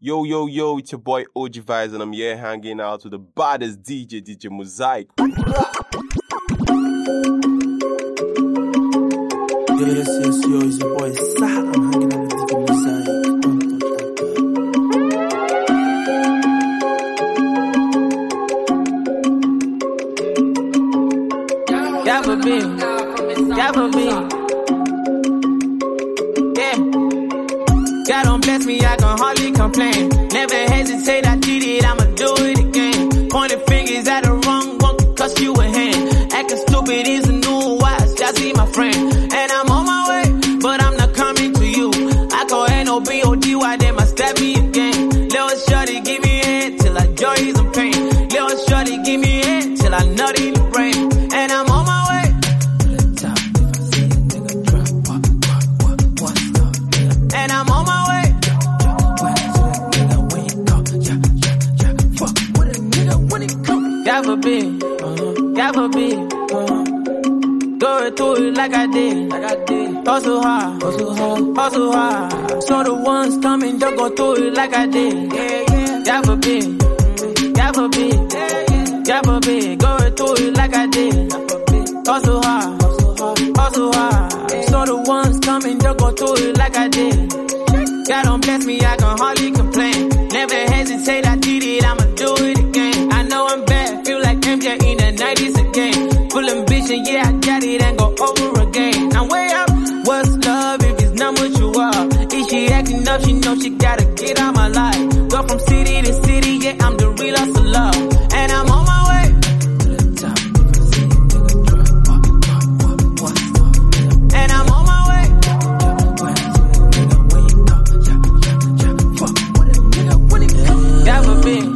Yo, yo, yo, it's your boy OG Vibes, and I'm here hanging out with the baddest DJ Mosaic. Yes, yo, it's your boy Sal. I'm hanging out with DJ Mosaic. Gabba B. Yeah. God don't bless me, I can hardly complain. Never hesitate, I did it, I'ma do it again. Pointing fingers at the wrong one, could cost you a hand. Acting stupid is a new wise, just see my friend. And I'm on my way, but I'm not coming to you. I call N-O-B-O-D-Y, they must stab me again. Little shorty, give me head till I joy is in pain. Little shorty, give me head till I nut in the brain. And I'm on my way. And I'm on my way. Gabba B. Go through it like I did. Hustle hard. So the ones coming, don't go through it like I did. Gabba B. Go through it like I did. Hustle hard. So the ones coming, don't go through it like I did. God don't bless me, I can hardly complain. Never hesitate, I did it, I'ma do it again. I know I'm bad, feel like MJ in the 90s again. Full ambition, yeah, I got it and go over again. Now way up, what's love if it's not what you are? If she acting up, she know she gotta get out my life. Go from city to city, yeah, I'm the real hustler. And I'm on my way. And I'm on my way. Gabba B.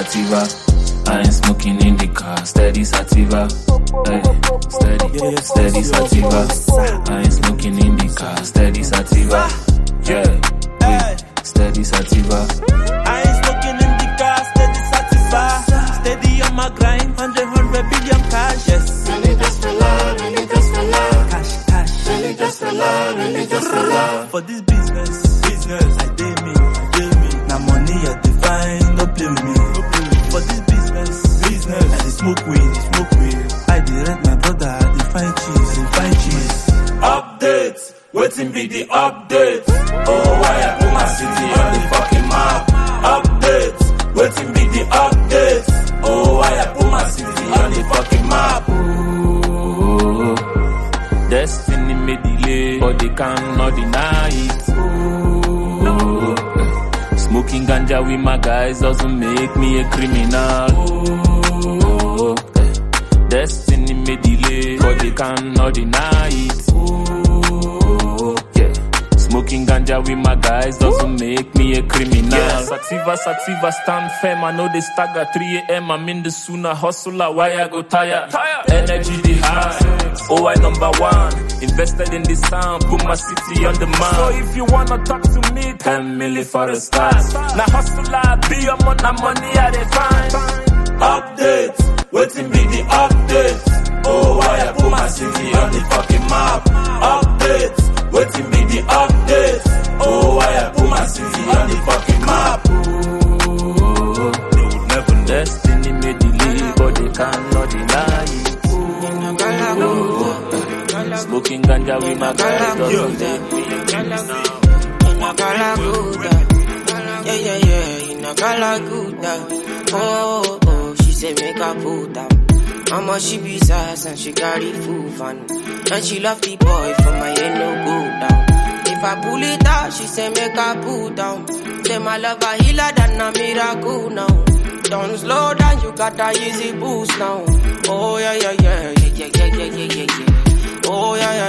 sativa. I ain't smoking in the car, steady sativa. Hey, steady sativa. I ain't smoking in the car, steady sativa. Yeah, steady sativa. I ain't smoking in the car, steady sativa. Steady on my grind, 100 billion cash, yes. Really just for love, really just for love. Cash. Really just for love, really just for love. For this business, I dare me. Now money I define, don't play with me. For this business, I dey smoke weed. I dey rent my brother, I dey find cheese. Updates, waiting be the updates. Oh, why I put my city on the fucking map? Updates, waiting be the updates. Oh, why I put my city on the fucking map? Ooh, destiny may delay, but they cannot deny it. Ooh, smoking ganja with my guys doesn't make me a criminal. Ooh, destiny may delay, but they cannot deny it. Ooh, yeah. Smoking ganja with my guys doesn't make me a criminal. Yeah. Sativa, stand firm. I know they stagger 3 a.m. I'm in the sooner hustler. Why I go tired? Energy the high. Oh, I number one. Invested in this sound. Put my city on the map. So if you wanna talk to me, 10 million for the start. Now hustler, be on my money I dey find. Updates, waiting be the updates. Oh, why I put my city on the fucking map? Updates, waiting be the updates. Oh, why I put my city on the fucking map? Ooh, they would never know. Destiny may delay, but they cannot deny it. Ooh, smoking ganja with my guys doesn't make me a criminal. In a Galaguda. Oh, she say make her put down. Mama she be sass and she carry full fun. And she love the boy from my head no go down. If I pull it out, she say make her put down. Say my love a healer than a miracle now. Don't slow down, you got a easy boost now. Oh yeah. Oh yeah.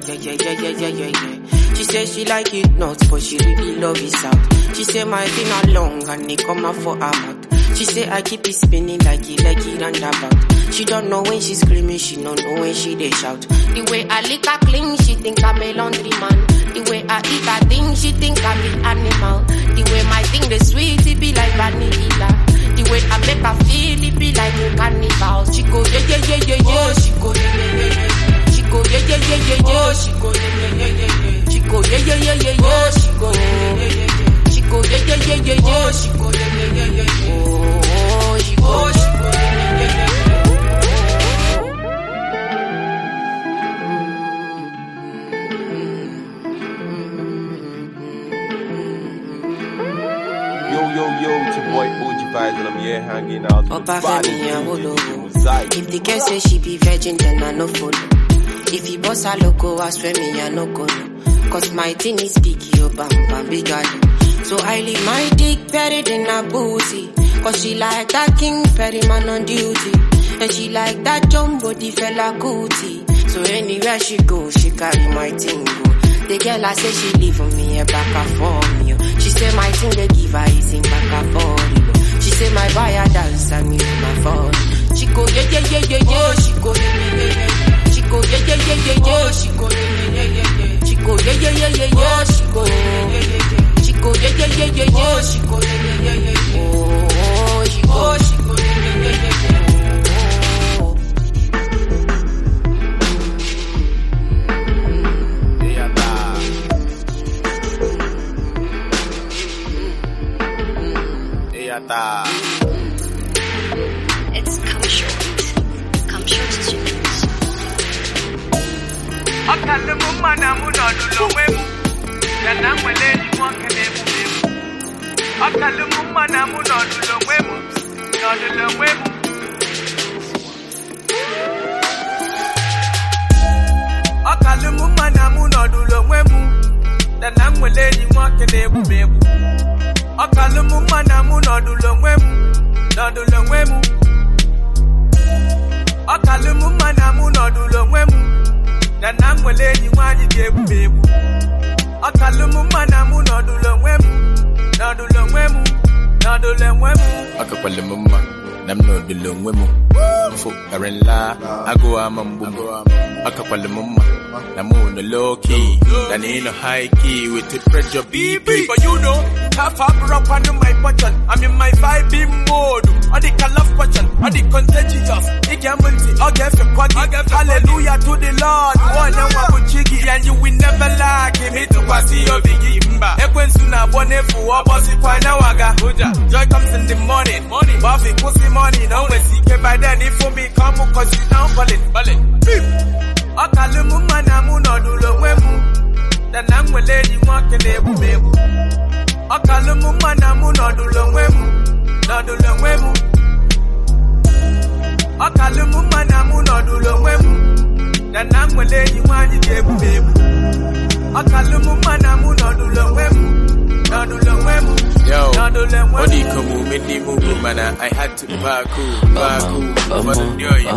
She say she like it nuts, but she really love it out. She say my finger long and it come out for her mouth. She say I keep it spinning like it roundabout. She don't know when she screaming, she don't know when she they shout. The way I lick her clean, she think I'm a laundry man. The way I eat her thing, she think I'm an animal. The way my thing the sweet, it be like vanilla. The way I make her feel, it be like a carnival. She go yeah. She go yeah. She go yeah. She go yeah. She go yeah. She go yeah. She go yeah. She go yeah. She go yeah. Oh, she go yeah. Yo, it's your boy OG Vibes and I'm here hanging out with the body. If the girl say she be virgin, then I no follow. If he boss a loco, I swear me I no go no. Cause my thing is big, yo, bam, bigger. So I leave my dick buried in her booty. Cause she like that King Perry man on duty. And she like that jumbo the fella cootie. So anywhere she go, she carry my thing go. The girl I say she leave for me a back and forth, yo. She say my thing they give her is in back and forth, yo. She say my buyer dance and me my phone. She go yeah. She go yeah. She go yeah. She go yeah. She go yeah. She go yeah. She go yeah. She go yeah. Oh, she go yeah. It's Come Short Tunes. Akapale mama, nam no de longwemo. Fo Karenla, Ago Amambo. Akapale mama, namu no low key, than in a high key with the pressure BP. But you know, half up under my button. I'm in my vibing mode. I think I love button, I think contagious. I get the quaggy. Hallelujah to the Lord. One and one chiggy, and you will never like him. Hit to pass your biggie. Equensuna bonefu, obosi kwana waga. Joy comes in the morning. Buffy pussy money, no way see by then if for me come cause you down ballin'. Akalumu manamu no dulo wemu. The name will lady walking ebu mebu. Akalumu manamu no dulo wemu. No dulo wemu. Akalumu manamu no dulo wemu. The name will lady walking ebu mebu. Akalumu manamu no dulo wemu. No dulo wemu. Yo, Odi Kamu, Mini Mugu, mana, I had to Baku, for the new year.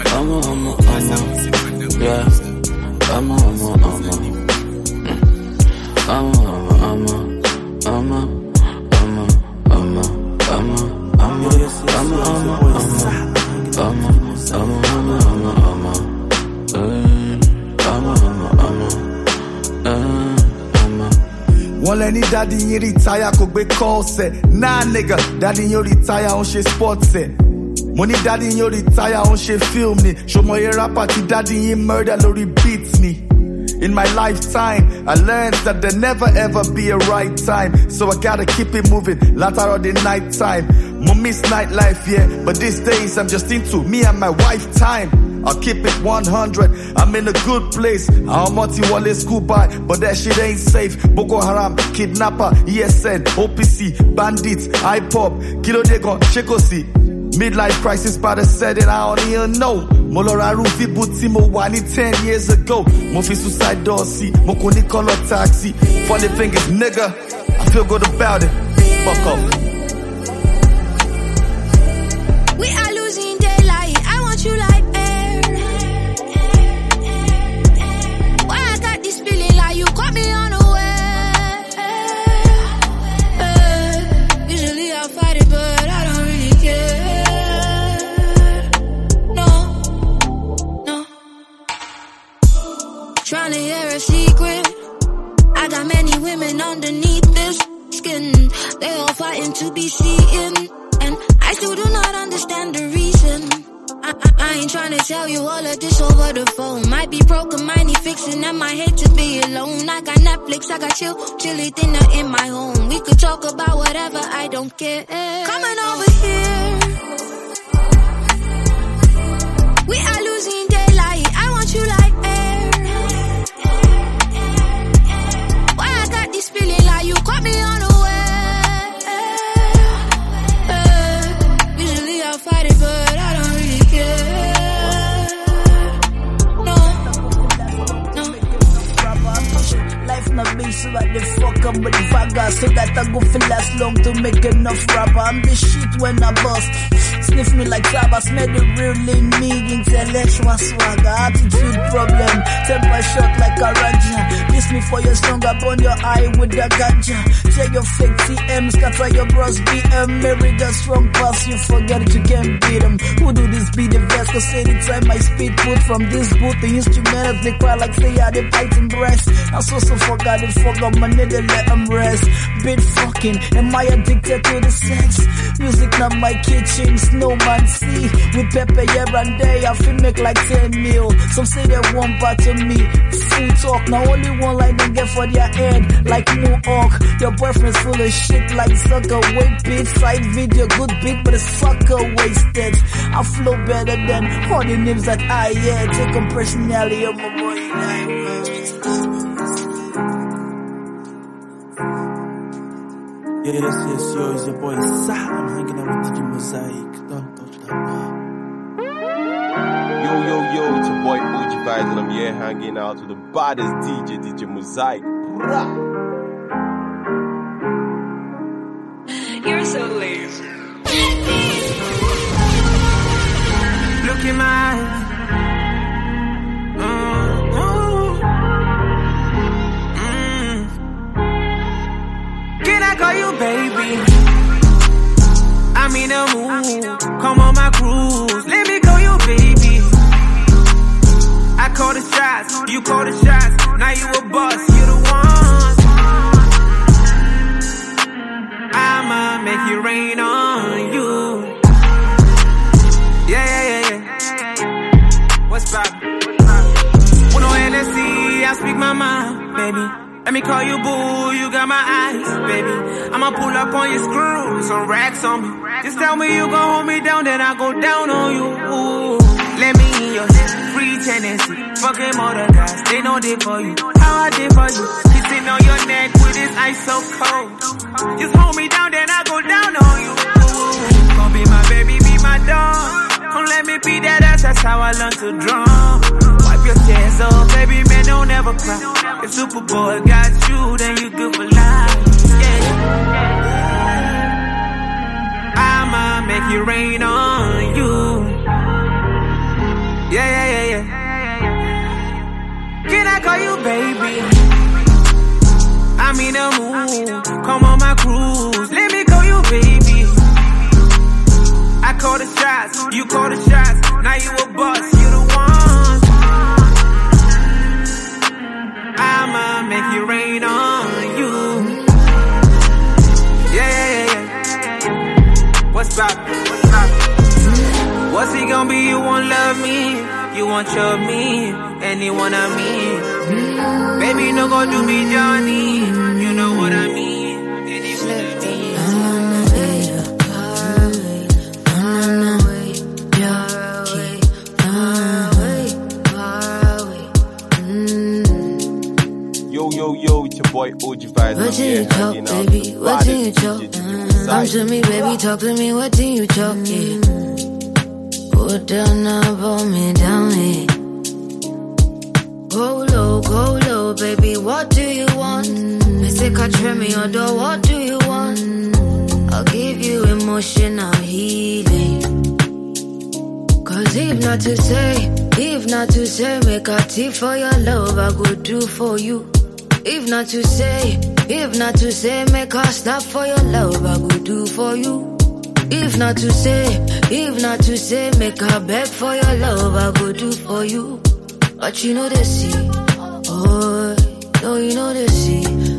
Wọ́n lẹ́ni daddy yín retire kò gbé calls ẹ̀. Nah nigga, daddy yín retire ó ń ṣe sports ẹ̀. Mo ní daddy yín retire ó ń ṣe film ni. Ṣòmọye rapper tí daddy yín murder lórí beats ni. In my lifetime, I learned that there never ever be a right time. So I gotta keep it moving, later on the night time. Mo miss nightlife, yeah, but these days I'm just into me and my wife time. I'll keep it 100, I'm in a good place. I'm multi-wallet school by, but that shit ain't safe. Boko Haram, kidnapper, ESN, OPC, bandits, IPOP, Kilo Degon, Chekosi. Midlife crisis by the setting, I don't even know. Moloraru Vibuti mo wani 10 years ago. Mo fi suicide door see, mo koni color taxi. Funny thing is, nigga, I feel good about it. Fuck off. We are losing daylight, I want you like air. Why I got this feeling like you caught me unaware. Usually I'll fight it, but I don't really care. Trying to hear a secret. I got many women underneath this skin. They all fighting to be seen, and I still do not understand the reason. I ain't trying to tell you all of this over the phone. Might be broken, might need fixing, and might hate to be alone. I got Netflix, I got chilly dinner in my home. We could talk about whatever, I don't care. Coming over here. We are losing daylight, I want you like air. Why I got this feeling like you caught me unaware. Usually I'll fight it, but I don't really care. No. Life not big, so I the fuck up with the vaga, so that I go for last long to make enough rapper. I'm the shit when I bust. Sniff me like crab, I smell the real in me. Intellectual swagger, attitude problem. Temper shot like a ranger. Miss me for your song, upon your eye with the ganja. Check your fake TM, scatter your bros BM. Mary got strong pass, you forget it, you can't beat them. Who do this be the best? Cause anytime I speed put from this booth, the instrumentals they cry like say I they fighting breast. I so forgot it, forgot my nigga, let them rest. Bit fucking, am I addicted to the sex? Music not my kitchen, no man see. With pepper here and there, I feel make like 10 mil. Some say they want part of me. Food talk, now only one line they get for their head. Like Mohawk, your boyfriend's full of shit like sucker. Wait beat, side video, good beat, but a sucker wasted. I flow better than all the names that I yeah. Take them personality of my boy. Yes, yo, it's your boy Sa. I'm hanging out with DJ Mosaic. Don't touch that bar. Yo, it's your boy OG Vibes, and I'm here hanging out with the baddest DJ Mosaic. You're so lazy. Look in my eyes. Can I call you baby? call the shots, now you a boss, you the one. I'ma make it rain on you. Yeah. What's poppin'? When on LSC, I speak my mind, baby. Let me call you boo, you got my eyes, baby. I'ma pull up on your screw, some racks on me. Just tell me you gon' hold me down, then I go down on you. Ooh. Let me in your free tendency. Fucking motor guys, they know they for you. How I did for you. Kissing on your neck with this ice so cold. Just hold me down, then I go down on you. Ooh. Gon' be my baby, be my dog. Don't let me be that ass, that's how I learn to drum. Wipe your tears off, baby, man, don't ever cry. If Superboy got you, then you good for life. Yeah. I'ma make it rain on you. Yeah. Can I call you baby? I'm in the mood, come on my cruise. Let me call you baby. I call the shots, you call the shots. Now you a boss, you the one. I'ma make it rain on you. Yeah. What's up? What's he gonna be? You won't love me, you won't love me, anyone I mean. Baby, no go do me, Johnny. You know what I mean. Yo, it's your boy OG Vibes. What do you talk, baby? What do you talk? Come to me, baby, talk to me. What do you talk? Yeah. Put down now, pull me down, yeah. Go low, baby. What do you want? Me say, catch me or do. What do you want? I'll give you emotional healing. Cause if not to say, make a tea for your love, I go do for you. If not to say, make a stop for your love, I go do for you. If not to say, make a beg for your love, I go do for you. But you know the sea, oh, no, you know the sea. Even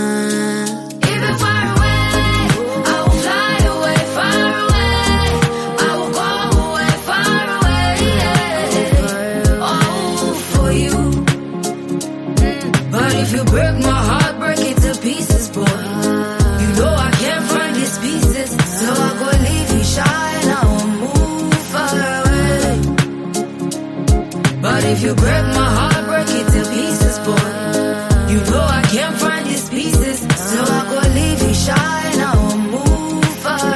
far away, I will fly away, far away. I will go away, far away, yeah. Oh, for you. But if you break my heart, break it to pieces, boy. You know I can't find these pieces, so I go leave you shy and I will move far away. But if you break my heart, break it to pieces, boy. You know I can't find these pieces, so I go leave you shy and I will move far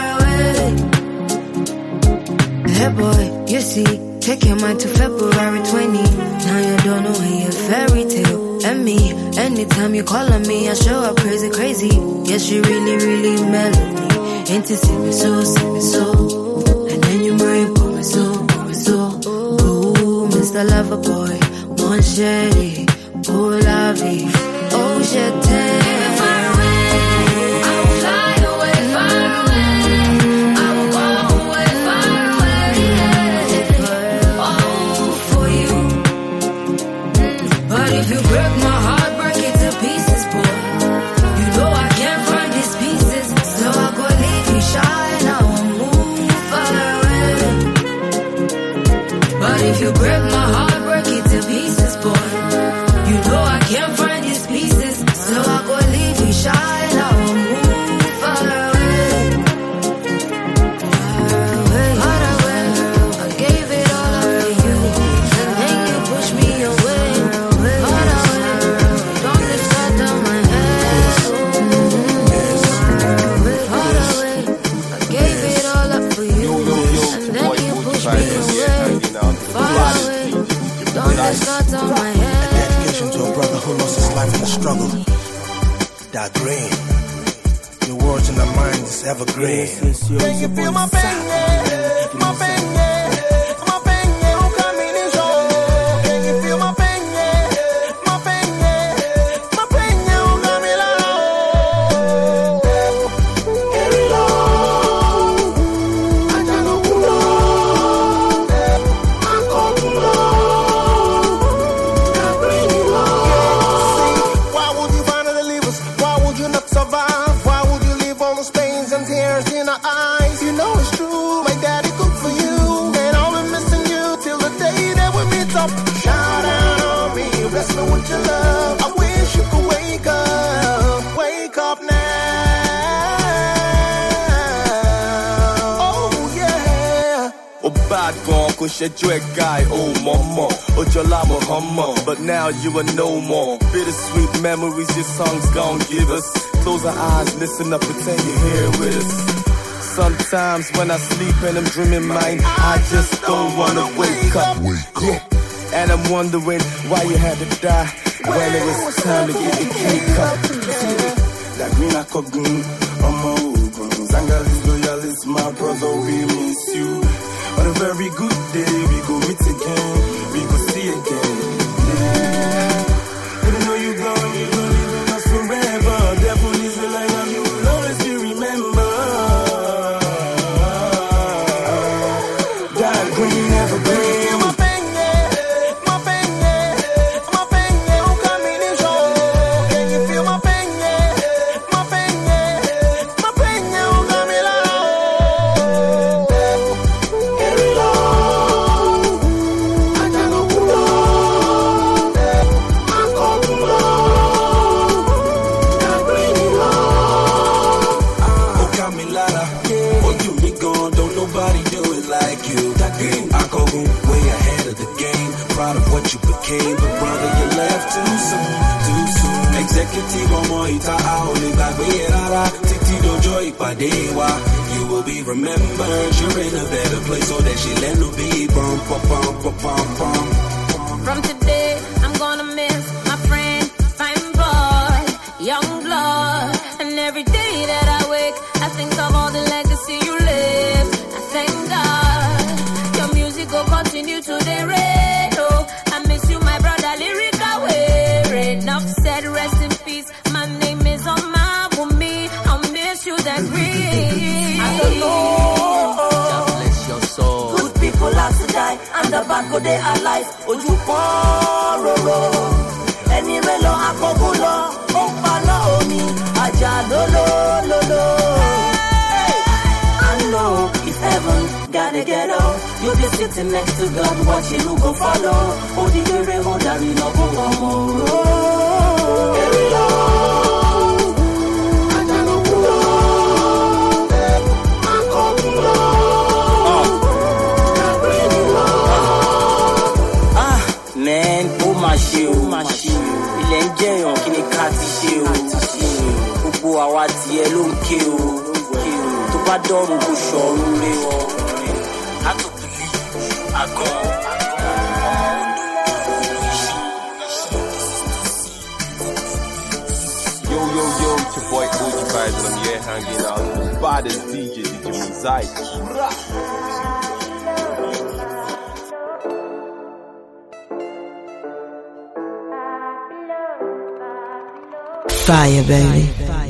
away. Hey boy, you see, take your mind to February 20. Now you don't know when your fairy tale. And me, anytime you call on me, I show up crazy. Yes, you really mellow me. Into see me so. And then you bring for me so. Oh, Mr. Lover Boy, one shady, oh la vie, oh je t'aime. Far away, I will fly away, far away. I will go away, far away, yeah. Oh, for you. But if you break my heart, break it to pieces, boy. You know I can't find these pieces, so I go leave you shy and I will move far away. But if you break my heart, break it to pieces, boy. You know I can't find these pieces, so I go leave you shy and I will move far away. Far away. I gave it all up to you, and then you pushed me away. Far away. Don't let start on my head. Far away. I gave it all up for you, and then you pushed me away. Far away. Don't let start on my head. Dedication to a brother who lost his life in the struggle. That green. Your words in our minds is evergreen. Can you feel my pain? My pain, my pain, oh, coming in show. Can you feel my pain? My pain, my pain, oh, coming low. Carry low. I don't know who low. I'm called to low. those pains and tears in our eyes. You know it's true, my daddy cooked for you, and I'll be missing you till the day that we meet up. Shout out on me, bless me with your love. I wish you could wake up now. Oh yeah. Oh bad gone, cause you're a guy, oh mama, oh Jolama hummer, but now you are no more. Bittersweet memories your songs gon' give us. Close our eyes, listen up, pretend you're here with us. Sometimes when I sleep and I'm dreaming mine, I just don't wanna wake up. Yeah. And I'm wondering why you had to die when it was time to get the cake up. That green I could green, I'm open. Zangalis loyalist, my brother, we miss you. But a very good day, we go meet again, we go see again. Yeah. Even though you're gone, you don't live with us forever. Devil is a line and you will always be remembered. That green never green. But brother, you left too soon. Executive Omoita Aole Bagbeara, Titi Dojo Ipadewa. You will be remembered. You're in a better place, so that she let no be bum. From today, I'm gonna miss my friend, fine boy, young blood. And every day that I wake, I think of all the legacy you left. I thank God your music will continue to the radio. I miss you, my brother, lyric away. Enough said, rest in peace. My name is Oma Bumi. I'll miss you, that green. I don't know. God bless your soul. Good people have to die, and the bad go they alive. Ojupororo, any relo akogulo, opalo oni, ajadolo lolo. I know if heaven gotta get up, you'll be sitting next to God, watching who go follow. Oh, the very old that we know go Man, oh my shield. Ilẹ̀ ń jẹ́yàn kí ni ká ti ṣe o. Gbogbo àwa tiẹ̀ ló ń ké o. Tó bá dọ́rùn kò ṣọ̀run rẹ̀ o. Àtòkùnlé, àgọ́. Yo, it's your boy OG Vibes, and I'm here hanging out with the baddest DJ Mosaic. Fire, baby.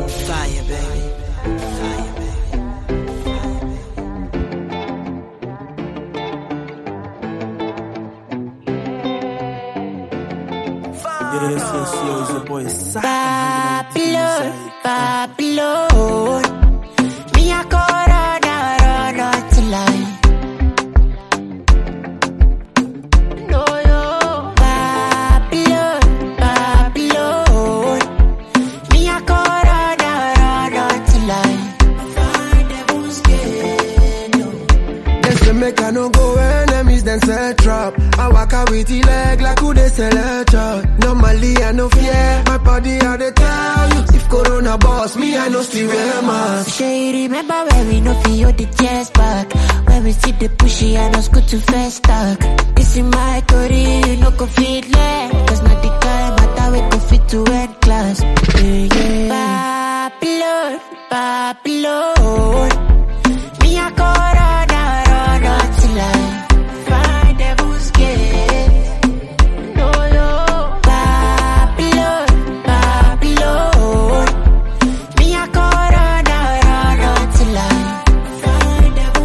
Yes, it's your boy Babylon. Me a corona to lie. No, yo. Babylon. Me a corona to lie. Find the busquero. They say make I no go enemies, then set trap. I walk out with the leg like who they sell a chart. Normally I no fear, my body I dey tell you. If Corona boss me, I no still wear mask. Shay, remember when we no feel the chest back? When we see the pushy, I no good to first stack. This is my career, you no go fit leg. Cause not the kind matter we go fit to end class. Yeah. Babylon. Me a corona till I find the busquet. No, yo. Babylon. Me a corona till I find the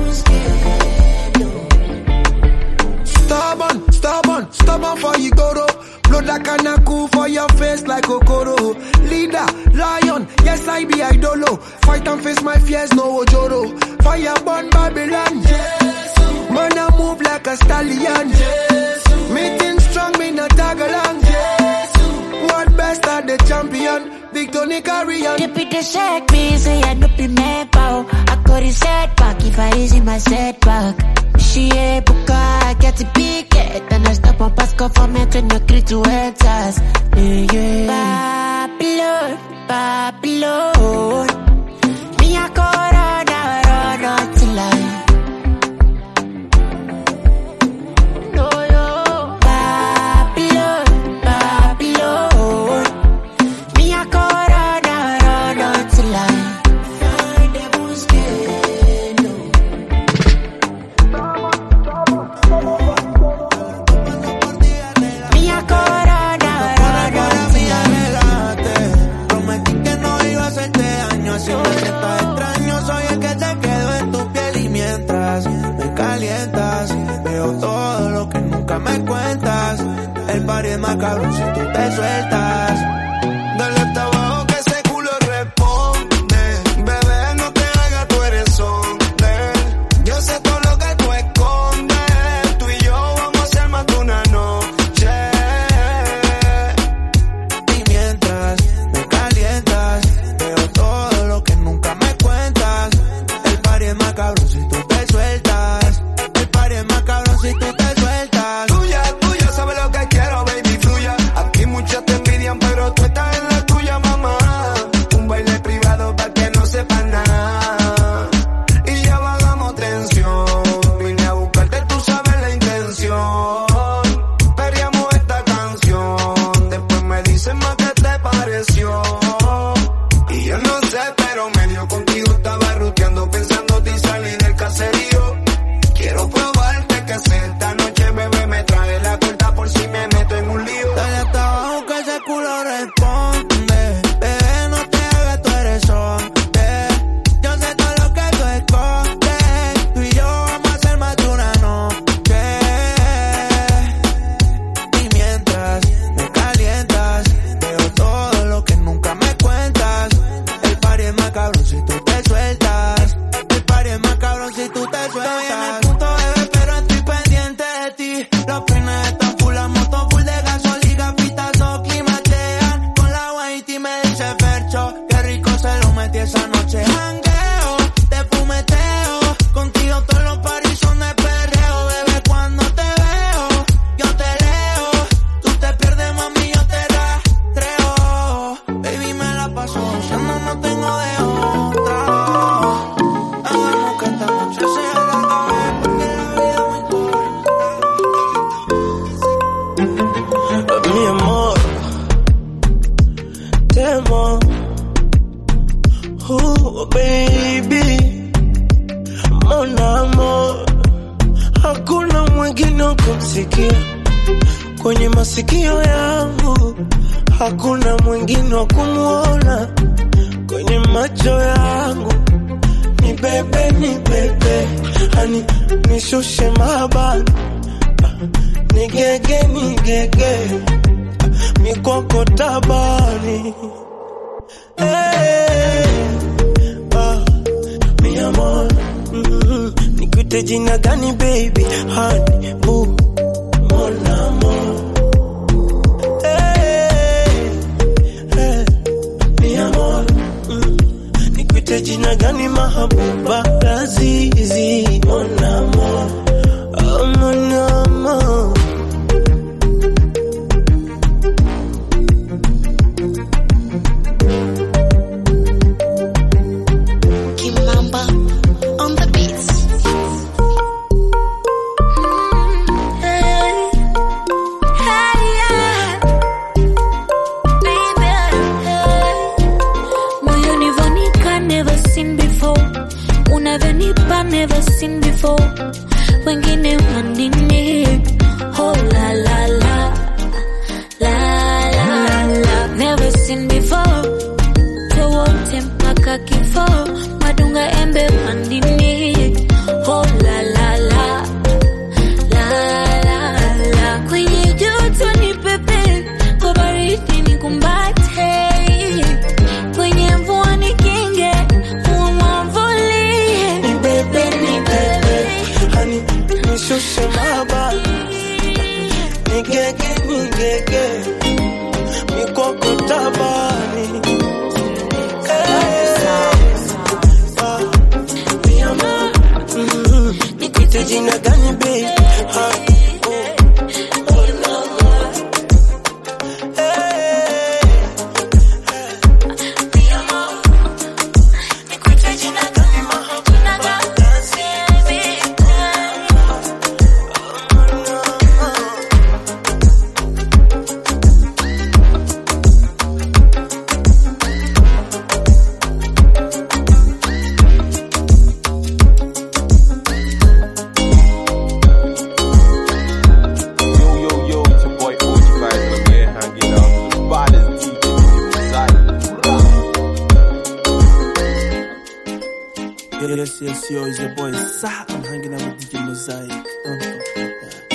busquet. Stubborn for you go. Blood like Kanaku for your face like Okoro. Leader, lion, yes I be idolo. Fight and face my fears, no ojoro. Fire burn Babylon. Man, I move like a stallion. Meeting strong, me not tag along. What best are the champion? Victory carry on. You beat the shake me, say I no be mad bow. I got it set back if I easy my setback. She a buka, get it big, then I stop and pass go for me to no create to enters. Babylon, Babylon. Me a corona, run on till I. No, yo. Babylon, Babylon. Me a corona, run on till I. Find the mosquito. Me a corona, run on till I. Prometí que no iba a hacerte daño, siempre que estás extraño, soy el que te quedo en tu piel y mientras me calientas, veo todo lo que nunca me cuentas. El party es más cabrón si tú te sueltas. Dale hasta abajo que ese culo responde. Bebé, no te hagas, tú eres hombre. Yo sé todo lo que tú escondes. Tú y yo vamos a hacer más de una noche. Y mientras me calientas, veo todo lo que nunca me cuentas. El party es más cabrón si tú te sueltas. El party es más cabrón si tú te sueltas. Tuya, tuya, sabes lo que quiero, baby, fluya. Aquí muchos te envidian, pero tú estás en la tuya, mamá. Un baile privado para que no sepan nada. Y ya bajamos tensión. Vine a buscarte, tú sabes la intención. Perreamos esta canción. Después me dicen más que te pareció. Y yo no sé, pero medio contigo estaba ruteando, pensándote y salí del caserío. Quiero probarte que sé esta noche, bebé, me trae la corta por si me meto en un lío. Dale hasta abajo que ese culo responde. Bebé, no te hagas, tú eres hombre. Yo sé todo lo que tú escondes. Tú y yo vamos a hacer más de una noche. Y mientras me calientas, veo todo lo que nunca me cuentas. El party es más cabrón si tú te sueltas. El party es más cabrón si tú te sueltas. Estoy en el punto, bebé, pero estoy pendiente de ti. Los peines están full, la moto full de gasolina, pitazo climatean. Con la white me dice Fercho, qué rico se lo metí esa noche. Jangueo, te fumeteo, contigo todos los paris son de perreo. Bebé, cuando te veo, yo te leo. Tú te pierdes, mami, yo te rastreo. Baby, me la paso usando, no tengo de otra. Hagamos que esta noche sea larga, bebé, porque la vida es muy corta. Mi amor, te amo. Baby, mon amor, hakuna mwingine wa kumsikia kwenye masikio yangu, hakuna mwingine wa kumuona kwenye macho yangu. Ni bebe, hani nishushe mabani, nigege, mikoko tabani. Mi amor, nikuite jina gani baby, honey, boo, mon amor. Mi amor, nikuite jina gani mahabuba, lazizi, mon amor, oh mon amor. Kimamba on the beats. Hey, hey, yeah. Baby, hey. Moyoni vonika, never seen before. Unavenipa, never seen before. Wengine wanini, oh la la la, la la la. Never seen before. Tewote mpaka kifo, madunga embe mandini, oh la la la, la la la. Kwenye joto ni pepe, kwa baridi ni kumbate, kwenye mvua ni kinge, uwa jina gani baby? Yes, yo, it's your boy Sa. I'm hanging out with DJ Mosaic. Don't forget that.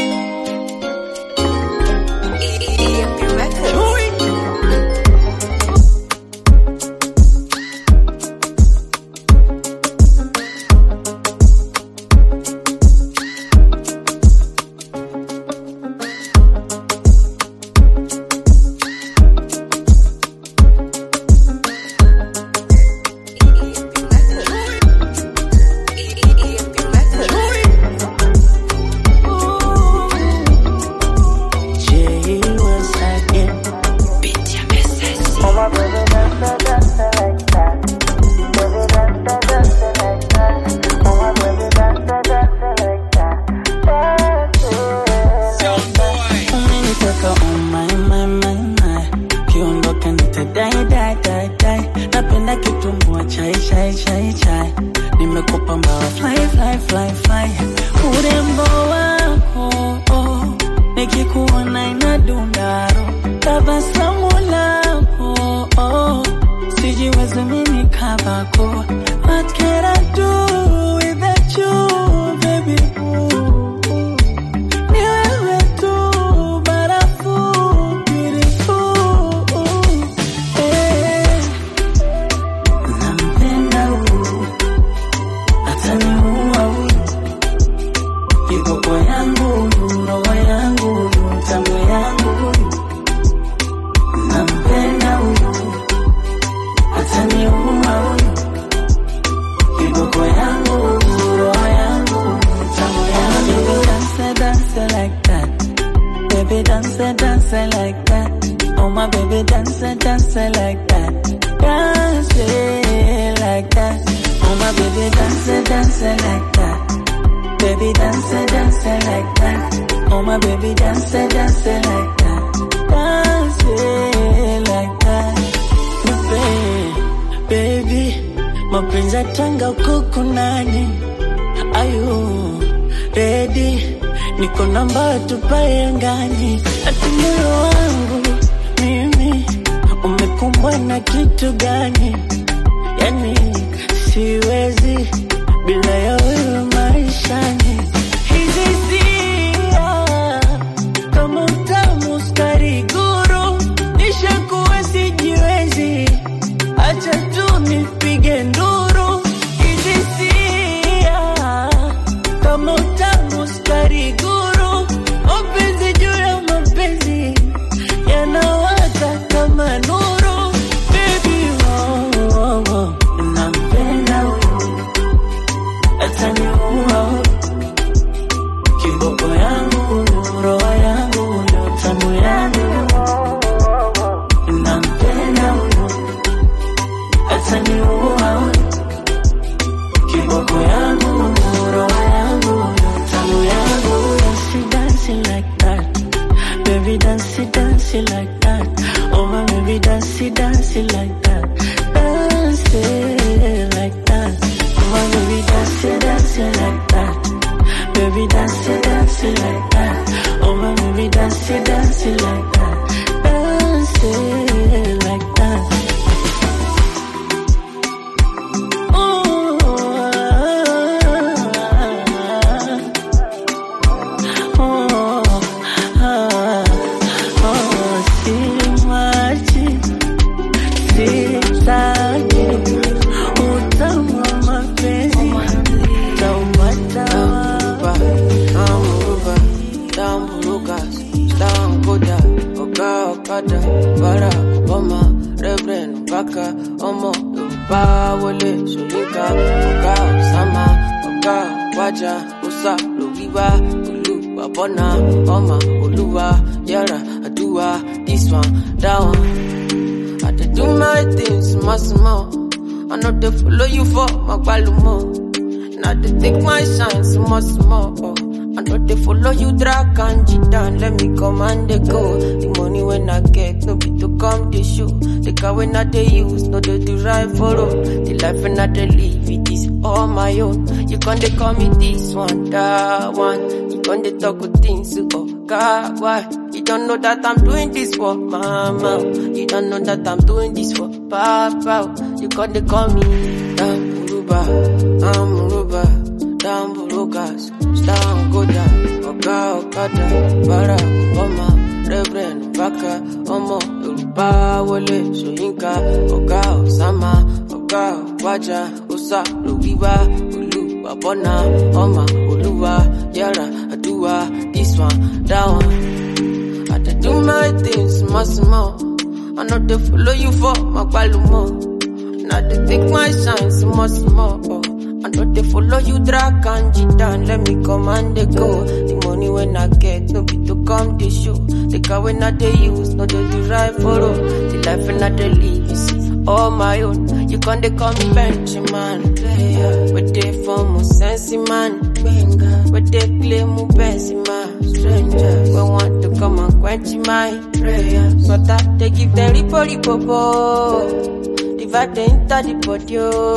Osa, Lugiwa, Ulu, Wabona, Oma, Uluwa, Yara, Adua, this one, that one. I dey do my things, small. I know they follow you for my balumo. Now they take my shine, small. I know they follow you, drag and cheat down. Let me come and they go. The money when I get, no be to come they show. The car when I they use, no they do right for all. The life when I they live, it is all my own. You can't they call me this one, that one. You can't they talk with things, oh God, why? You don't know that I'm doing this for mama. You don't know that I'm doing this for papa. You can't they call me down Uruba, I'm Uruba, down Burugas, down Goda, Oka, Okada, Bara, Obama, Reverend, Baka, Omo, Uruba, Wole, Soyinka, Oka, Osama, Oka, Waja, Osa, Lugiwa, Ulu, Wabona, Oma, Uluwa, Yara, Adua, this one, that one. I dey do my things, small. I know they follow you for my balumo. Now they take my shine, small. I know they follow you, drag and cheat down. Let me come and they go. The money when I get, no be to come they show. The car when I they use, no they do right for all. The life when I they live, you see, all my own. You can't they call me Benjamin. But they form a sense man. But they claim me best man. Strangers, we want to come and quench my prayers. But that they give them ripo. The vibe they enter the body,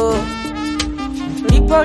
ripo.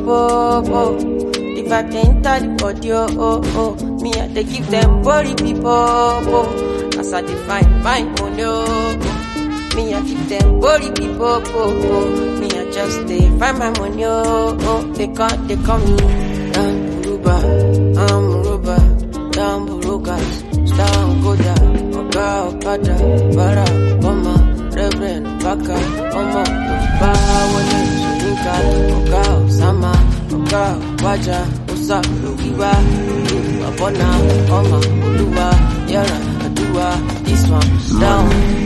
The vibe they enter the body, me I they give them body people. As I define my money, me I give them body people. Me I just they find my money, they call me Uruba, I'm Uruba, down Burugas, down Goda, Oka, Okada, Bara, Obama, Reverend, Baka, Omo, Uruba, Wole, Soyinka, Oka, Osama, Oka, Waja, Osa, Lugiwa, Ulu, Wabona, Oma, Uluwa, Yara, Adua, this one, down.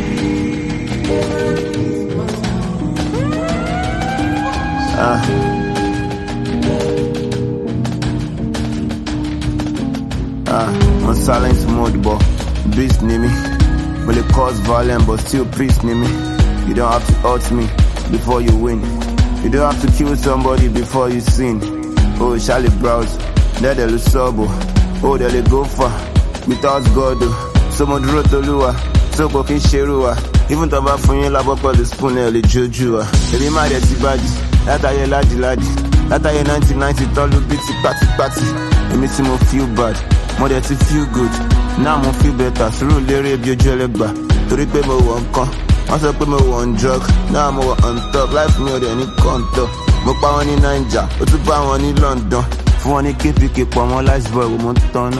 On silence mode, but beast near me. Will it cause violence, but still peace near me. You don't have to hurt me before you win. You don't have to kill somebody before you sin. Oh, Charlie Browse, there they Lusobo. Oh, there they go far. Without God, someone wrote the lure. So cooking Sherua. Even though I'm from you, love up the spoon, the Jojua. They be mad at you, buddy. That I hear laddie. That I hear 1990, tall bitty patty. It makes me feel bad. More than to feel good. Now I feel better. So Larry of your jelly bar. To repay my one con. Also put me one drug. Now I'm on top. Life more than any contour. More power in Ninja. But to power in London. For one keep for my life's boy with Montana.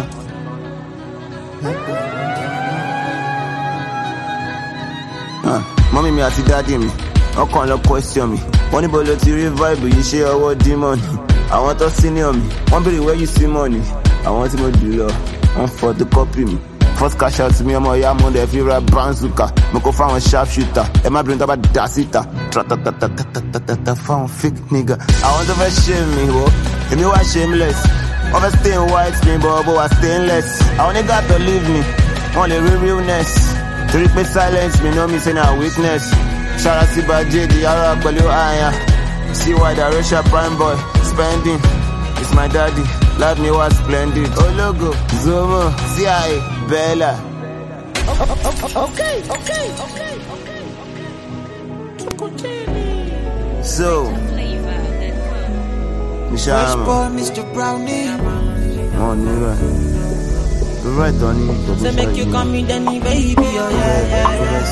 Mommy me àti daddy mi. Ọkàn lọ question me. Wọ́n ní bolo ti revive yìí ṣe ọwọ́ demon. Àwọn tó senior mi. Wọ́n béèrè where you see money. Àwọn tí mo jù lọ. Wọ́n photocopy mi. First cash out mi ọmọ ìyá mo dẹ̀ fi ra branzuka. Mo kó fáwọn sharp shooter. Ẹ má bìnrin tó bá dà síta. Tratatatatatatata fáwọn fake nigga. Àwọn tó fẹ́ shame mi wo. Èmi wá shameless. Wọ́n fẹ́ stay in white mi bọ̀ wá stainless. Àwọn nigga to leave me. Wọ́n lè rí realness. Torí pé silence me know me say na weakness. Shout out to Bajé, the Yara pẹ̀lú àyà. See why the Russia prime boy spending. It's my daddy, life me was splendid. Ologo, Zomo, CIA, Bella. Okay. So, Fresh boy, Mr. Brownie. Oh, nigga. You're right, Donnie. Say make you call me Danny, baby, oh yeah.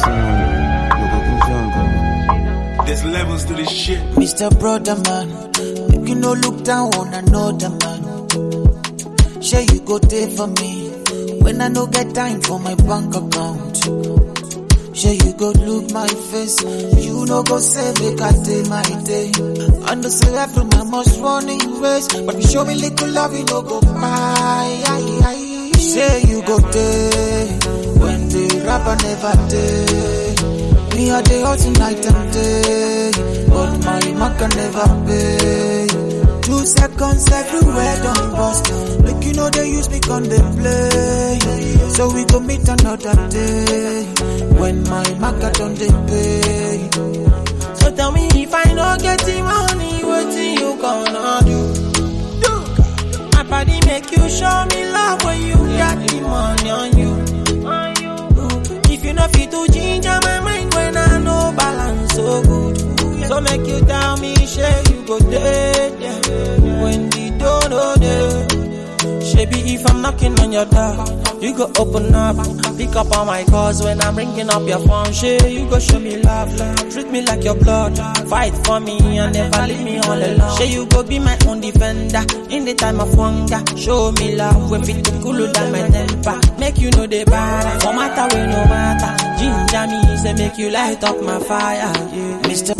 There's levels to this shit. Mr. Brother Man, make you no look down on another man. Sure you go there for me when I no get time for my bank account. Sure you go look my face, you no go say make I day my day. I know say after my most running race, but you show me little love, you no go buy. Say you go there when the rapper never day. Me a day out night and day, but my man can never pay. 2 seconds everywhere don't bust. Look, you know they use me on the play. So we go meet another day when my market on the pay. So tell me if I don't get the money, what you gonna do? My body make you show me love when you got the money on you. If you know fit to ginger my mind when I know balance so good. So make you tell me, shey you go dead, yeah. When the door no there. Shebi if I'm knocking on your door, you go open up, pick up on my calls when I'm ringing up your phone. Shey you go show me love, treat me like your blood, fight for me and never leave me all alone. Shey you go be my own defender in the time of hunger. Show me love when fit to cool down my temper, make you know the bad. No matter when no matter, ginger me say make you light up my fire, yeah. Mr.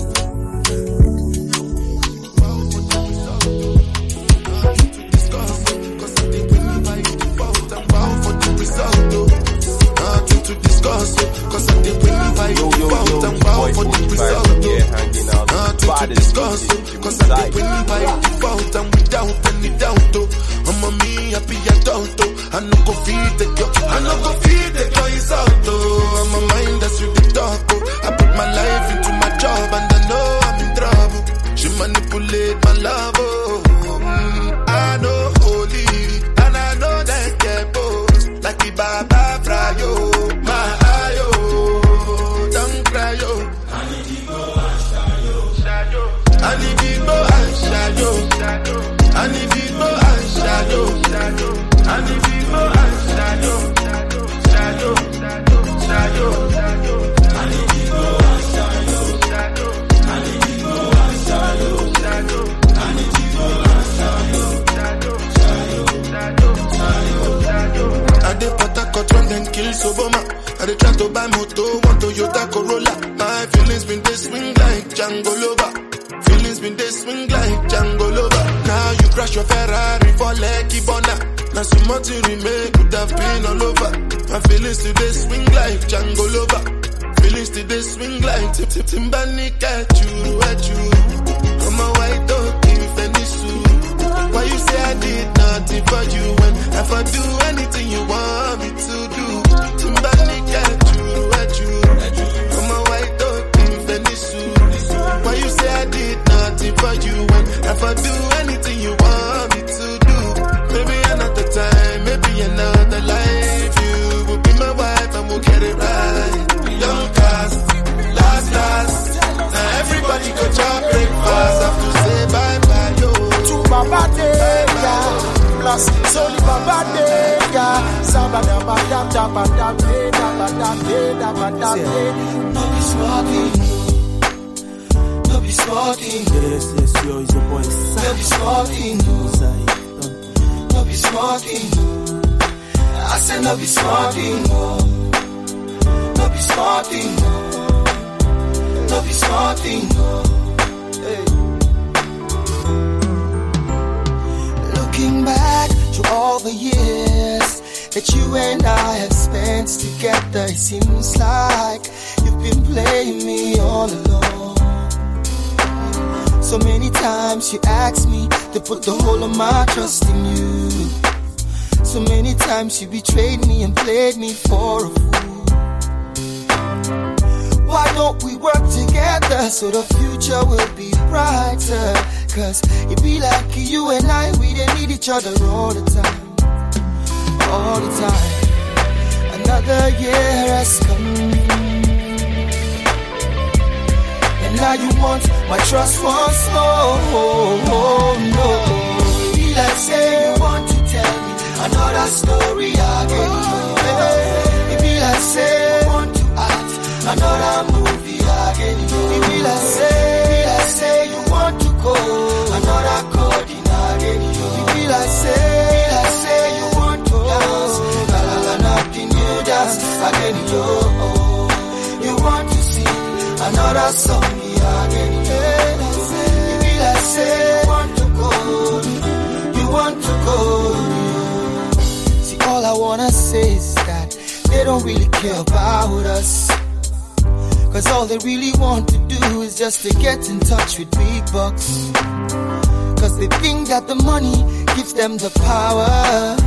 Cause I did really fight out and bow for the result. Nothing to discuss, cause I did really fight out and without any doubt. I'm a me happy adult. I no go feed the girl, I no go feed the girl is out. I'm a mind that's with the talk. I put my life into my job and I know I'm in trouble. She manipulate my love. I know holy and I know that get both like the Baba Frayo. Obama. I dey try to buy moto, want Toyota Corolla. My feelings been they swing like Django Lover. Feelings been they swing like Django Lover. Now you crash your Ferrari for Lucky Bona. Now so much you remain could have been all over. My feelings today swing like Django Lover. Feelings today swing like Timbani at you. I'm a white dog in Venice. Why you say I did nothing for you when if I do anything you want me to do? Timbani at you. I'm a white dog in Venice. Why you say I did nothing for you when if I do anything you want me to do? Maybe another time, maybe another life. You will be my wife and we'll get it right. Don't cast, last. Now everybody go job breakfast. Have to say bye-bye, yo. To Baba Dega, plus Soli Baba Dega. Sabada Badam, Dabadam, Dabadam. No be smarting. No be smarting. Yes, yo, is your boy. No be smarting. No be smarting. I said no be smarting. No be smarting. No be smarting. Hey. Looking back to all the years that you and I have spent together, it seems like you've been playing me all along. So many times you asked me to put the whole of my trust in you. So many times you betrayed me and played me for a fool. Why don't we work together so the future will be brighter? Cause it be like you and I, we didn't need each other all the time. All the time. Another year has come. And now you want my trust once more. No. It be like say you want to tell me another story again. It be like say you want to act another movie again. It be like say you want to go another coding again. It be like say you want to dance, nothing you dance again. You want to sing another song again. It be like say you want to go. See, all I wanna say is that they don't really care about us. Cause all they really want to do is just to get in touch with big bucks. Cause they think that the money gives them the power.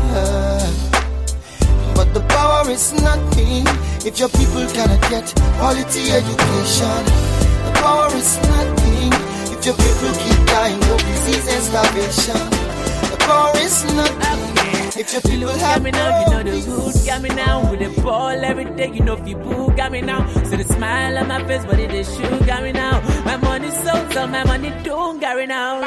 But the power is nothing if your people cannot get quality education. The power is nothing if your people keep dying of disease and starvation. The power is nothing if your people have me now, you know the hood got me now. With the ball every day, you know if you boo got me now. So the smile on my face, but it is shoe got me now. My money so my money don't got me now.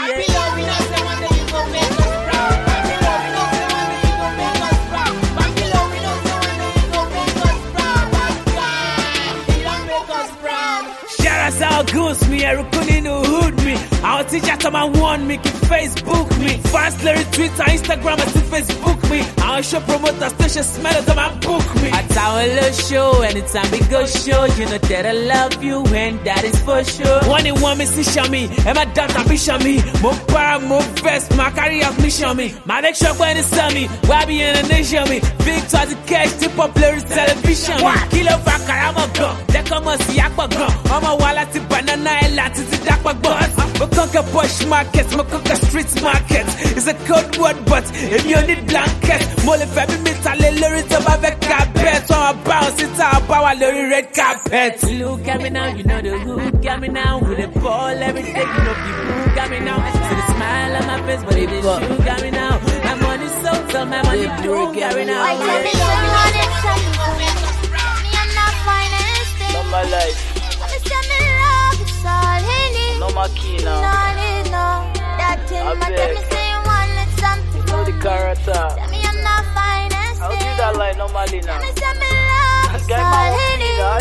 That's how goose me, I couldn't hood me. Our teacher told me warn me, keep Facebook me. Fast Larry, Twitter, Instagram, I still Facebook me. Our show promoter station smell it, my book me. At our little show, anytime we go show, you know that I love you, and that is for sure. One in one, me see show me, and my daughter be show me. More power, more vest, my career me show me. My next show when it's me, why be in a nation me? Victor the cash, tip up Larry television. Kilo Fakar, I'm a gun. They come and see Aqua gun. I'm a wallet, banana, and Latin, it's Aqua bus. We conquer bush markets, we conquer street markets. It's a code word, but if you need blankets, more if every metal, lyrics about the carpet. So I bounce it out, power, the red carpet. Look at me now, you know the hood got me now. With the ball every day, you know people got me now. See the smile on my face, but it is shoe got me now. My money so my money do got me now. I tell me someone it's me, I'm not financing. Not my life. I'm still me love, it's all he need. No my key now. That thing, my tell me say you want something. No the character. Tell me I'm not financing. I'll do that like normally now. Tell me say me love, it's all he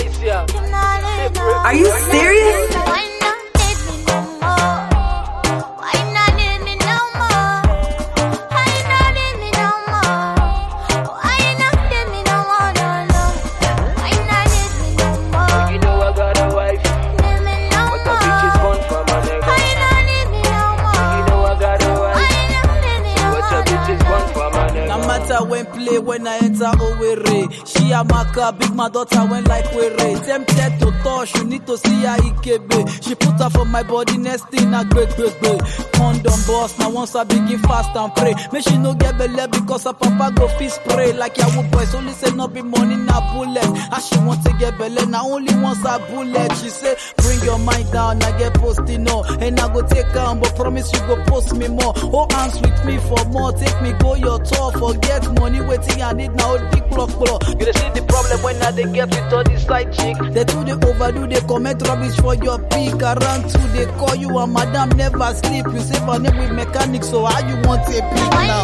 need. Are you serious? Why not need me no more? Why not need me no more? Why not need me no more? Why not need me no more? No. Why not need me no more? You know I got a wife. Need me no more. But the bitch is born from my nigga. Why not need me no more? You know I got a wife. Why not need me no more? But the bitch is born from my nigga. No matter when play, when I enter Owerri. She a maka, big my daughter when like Were. Tempted to touch, you need to see her Ikebe. She put her for my body, next thing I great. Condom boss, now once I begin fast and pray. Make she no get belly because her papa go fist spray. Like Yahoo boys, only say no be money, na bullet. As she want to get belly, now only wants a bullet. She say, bring your mind down, I get posting no. And I go take her, but promise you go post me more. Oh, hands with me for more, take me go your tour. Forget money, waiting I need now, big block. You dey see the problem when I they get with all this side chick. They too they overdo, they comment rubbish for your pick. Around two they call you and madam never sleep. You say my name with mechanics, so how you want a pick now?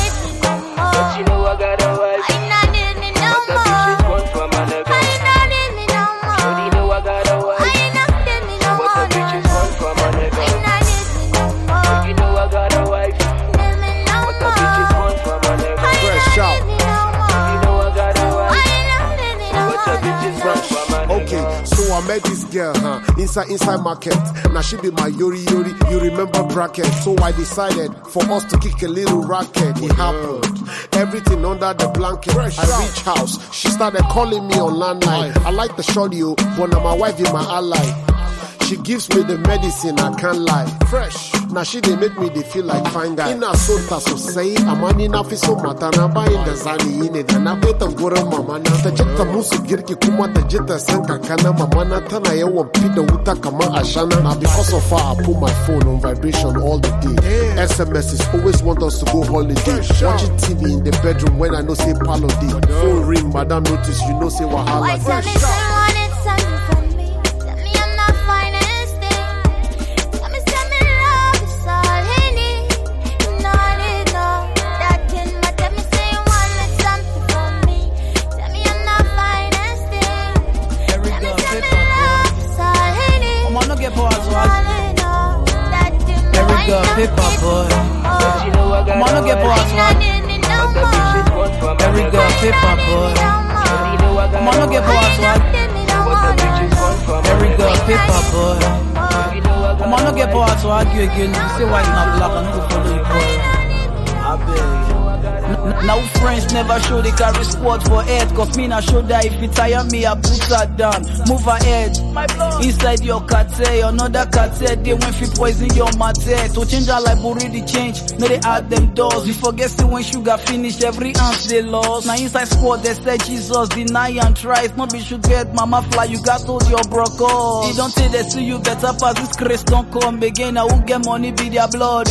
But you know I got a wife. Why not need me no more? But the bitch is born from my nigga. Why not need me no more? You know I got a wife. Why not need me no more? But the bitch is born from my nigga. Why not need me no more? You know I got a wife. Need me no But the bitch is born from my nigga. Fresh out. You know I got a wife. Why not need me no But the bitch is born from my nigga. Okay, so I met this girl, inside market. Now she be my yori. You remember bracket? So I decided for us to kick a little racket. It happened. Everything under the blanket. I reach house. She started calling me on landline. I like the shorty, but now my wife is my ally. She gives me the medicine, I can't lie. Fresh. Now she they make me they feel like fine guy. Ina so so say amani na fi so mata na bayin da zani ne da na bai gurin mama na ta jitta musu girki kuma ta jitta san kakana mama na tana yawan fida wuta kamar ashana. Now because of her I put my phone on vibration all the day. SMSs always want us to go holiday. Watching TV in the bedroom when I know say palody. Phone ring, madam notice you know say wahala. Tell me someone it's something from me. Tell me I'm not financing. Tell me love is all he need. No. That thing, but tell me say you want something from me. Tell me I'm not financing. Tell me love is all he need. I'm not get pause, That thing, Very good, paper boy. I'm not get pause, Very good, paper boy. I'm not get pause, Very good, paper boy. I'm not get pause, argue again. You say white not black, I'm not follow you, boy. I beg. Now friends never show they carry squad for head. Cause me not show that if you tire me, I put her down. Move ahead. Inside your cartel, another cartel, they went fi poison your matter. To change our life, already change. No, they add them doors. You forget still when sugar finish, every ounce they lost. Now inside squad, they say Jesus, deny and tries. No be should get mama fly, you got all your brocos. You don't say they see you better pass this Christ, don't come again. I will get money, be their blood.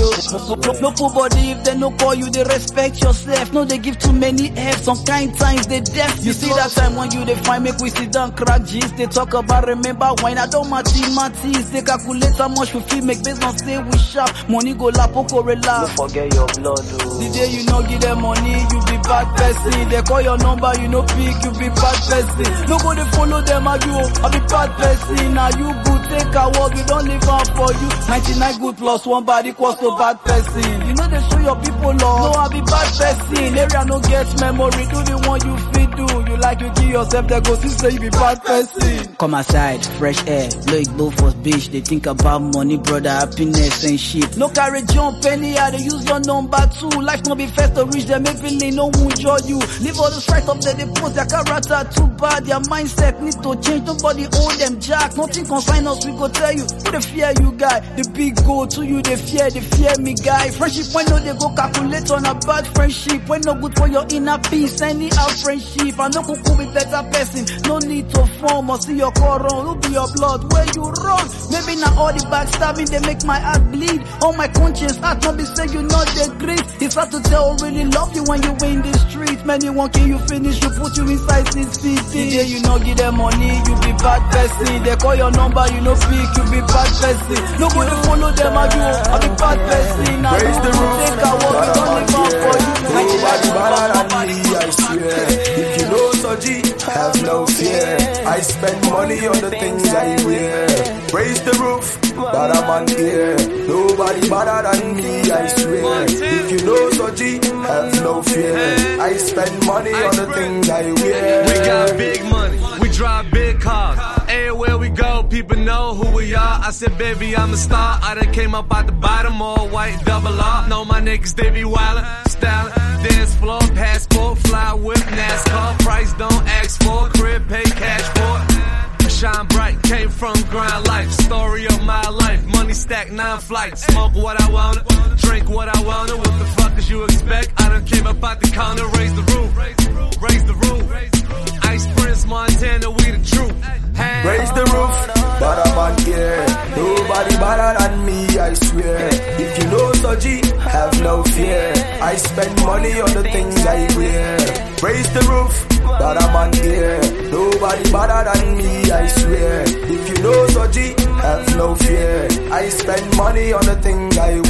No full body, if they no call you, they respect yourself. No, they give too many F's. Some kind times they deaf. You see that time when you they find make we sit down, crack G's. They talk about remember when I don't mathematics. They calculate how much we feel, make business say we sharp. Money go la poco relax. Don't forget your blood, oh. The day you know give them money, you be bad person. They call your number, you know pick, you be bad person. No go they follow them, I be bad person. Now you good, take a walk, we don't live out for you. 99 good plus 1 bad equals to bad person. You know they show your people love. No, I be bad person. Area no get memory, do the one you fit do. You like you kill yourself, they go see say you be bad person. Come aside, fresh air, look both for bitch. They think about money, brother, happiness and shit. No carry jump anyhow, they use your number too. Life no be first to reach them, make feeling no one enjoy you. Leave all the strike up there, they post their character too bad. Their mindset need to change, nobody owe them jack. Nothing consign us, we go tell you. Who they fear you guy, the big goal to you, they fear me guy. Friendship when no they go calculate on a bad friendship. When no good for your inner peace, anyhow friendship. I no could be better person, no need to form or see your core wrong. Who be your blood, where you run? Maybe not all the backstabbing, they make my heart bleed. All my conscience heart not be say you not the great. It's hard to tell who really love you when you in the street. Many won't kill you finish, you put you inside 650. The day you know give them money, you be bad person. They call your number, you know pick, you be bad person. Nobody follow them, I be bad person. Now you take a walk, you don't live out for you. Nobody better than me, I swear. If you know Soji, have no fear. I spend money on the things I wear. Raise the roof, but I'm on here. Nobody better than me, I swear. If you know Soji, have no fear. I spend money on the things I wear. We got big money, we drive big cars. Everywhere we go, people know who we are. I said, baby, I'm a star. I done came up out the bottom, all white, double R. Know my niggas, they be wildin', stylin', dance floor, passport, fly whip, NASCAR. Price don't ask for, crib, pay cash for. Shine bright, came from grind life, story of my life. Money stacked 9 flights, smoke what I wanna, drink what I wanna. What the fuck did you expect? I done came up out the corner, raise the roof, raise the roof. Ice Prince, Montana, we the truth. Raise the roof, but I'm on here. Nobody better than me, I swear. If you know Soji, have no fear. I spend money on the things I wear. Raise the roof, but I'm on here. Nobody better than me, I swear. If you know Soji, have no fear. I spend money on the things I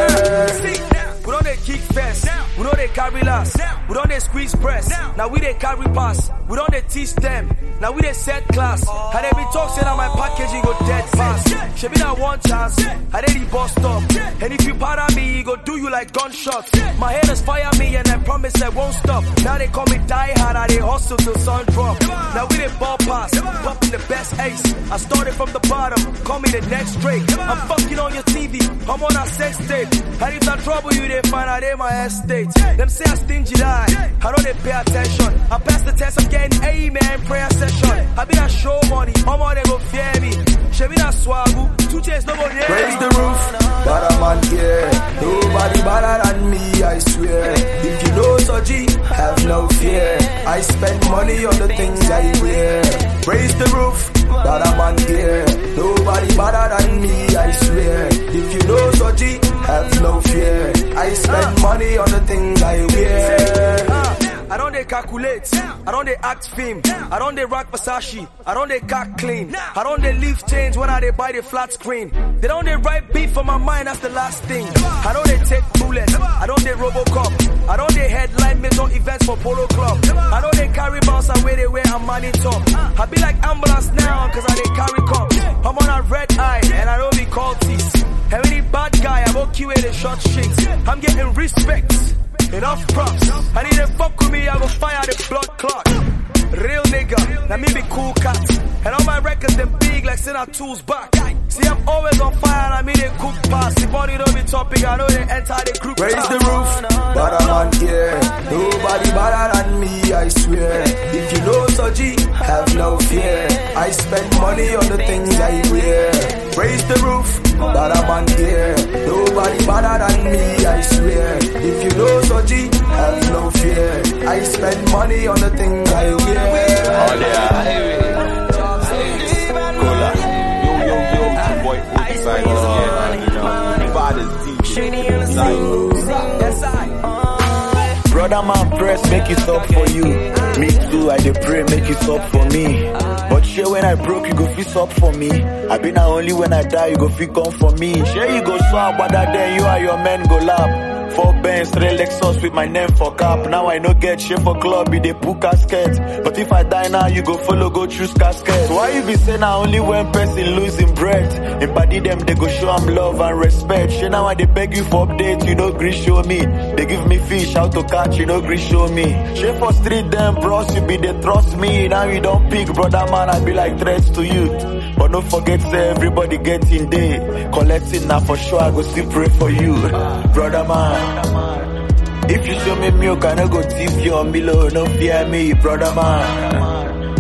wear. We don't they kick fast, we don't they carry last, we don't they squeeze press, now we they carry pass, we don't they teach them, now we they set class, and they be talk saying that my packaging go dead fast, she be that one chance, and they the bus stop, and if you para me, he go do you like gunshots, my haters fire me and I promise I won't stop, now they call me die hard, and they hustle till sun drop, now we they ball pass, popping the best ace, I started from the bottom, call me the next Drake, I'm fucking on your TV, I'm on a sex tape, and if I trouble you, they find out in my estate. Them say I stingy die, I know they pay attention. I pass the test, I'm getting amen, prayer session. I be that show money, I'm on they go fear me. She be that swagoo, 2 chase no go near me. Raise the roof, but I'm on here. Nobody better than me, I swear. If you know Soji, have no fear. I spend money on the things I wear. Raise the roof, but I'm on here. Nobody better than me, I swear. If you know Soji, have no fear. I spend money on the things I wear. I don't they calculate, I don't they act film, I don't they rock Versace, I don't they cock clean, I don't they leave change when I they buy the flat screen. They don't they write beef for my mind, that's the last thing. I don't they take bullets, I don't they Robocop, I don't they headline me on events for Polo Club. I don't they carry bounce away they wear a money top. I be like ambulance now, cause I they carry cops. I'm on a red eye, and I don't be called teeth. Every bad guy, I won't QA the short shit. I'm getting respect. Enough props. I need to fuck with me, I go fire the blood clot. Real nigga, now me be cool cat. And all my records them big like send our tools back. See I'm always on fire and I mean they cook pass. If money don't be topic, I know they enter the group. Raise the roof, Bada man, yeah. Nobody better than me, I swear. If you know Soji, have no fear. I spend money on the things I wear. Raise the roof, bada man, yeah. Nobody better than me, I swear. If you know Soji, have no fear. I spend money on the things I wear. Oh yeah. Cola. Yo, boy, outside again. Baddest DJ. Brother man, press make it up for you. Me too, I dey pray make it up for me. But sure when I broke, you go fix up for me. I been only when I die, you go fit come for me. Sure you go swap, but that then you and your men go lap. 4 Benz, 3 Lexus with my name for cap. Now I no get shit for club, be the book casket. But if I die now, you go follow, go choose casket. Why you be saying now only when person losing breath? In body them, they go show them love and respect. Shit now I they beg you for updates, you don't agree show me. They give me fish, how to catch, you don't agree show me. Shit for street them, bros, you be they trust me. Now you don't pick, brother man, I be like threats to you. But don't forget, say everybody getting day. Collecting now for sure, I go still pray for you. Brother man. If you show me milk, I no go tip you on below. No fear me, brother man.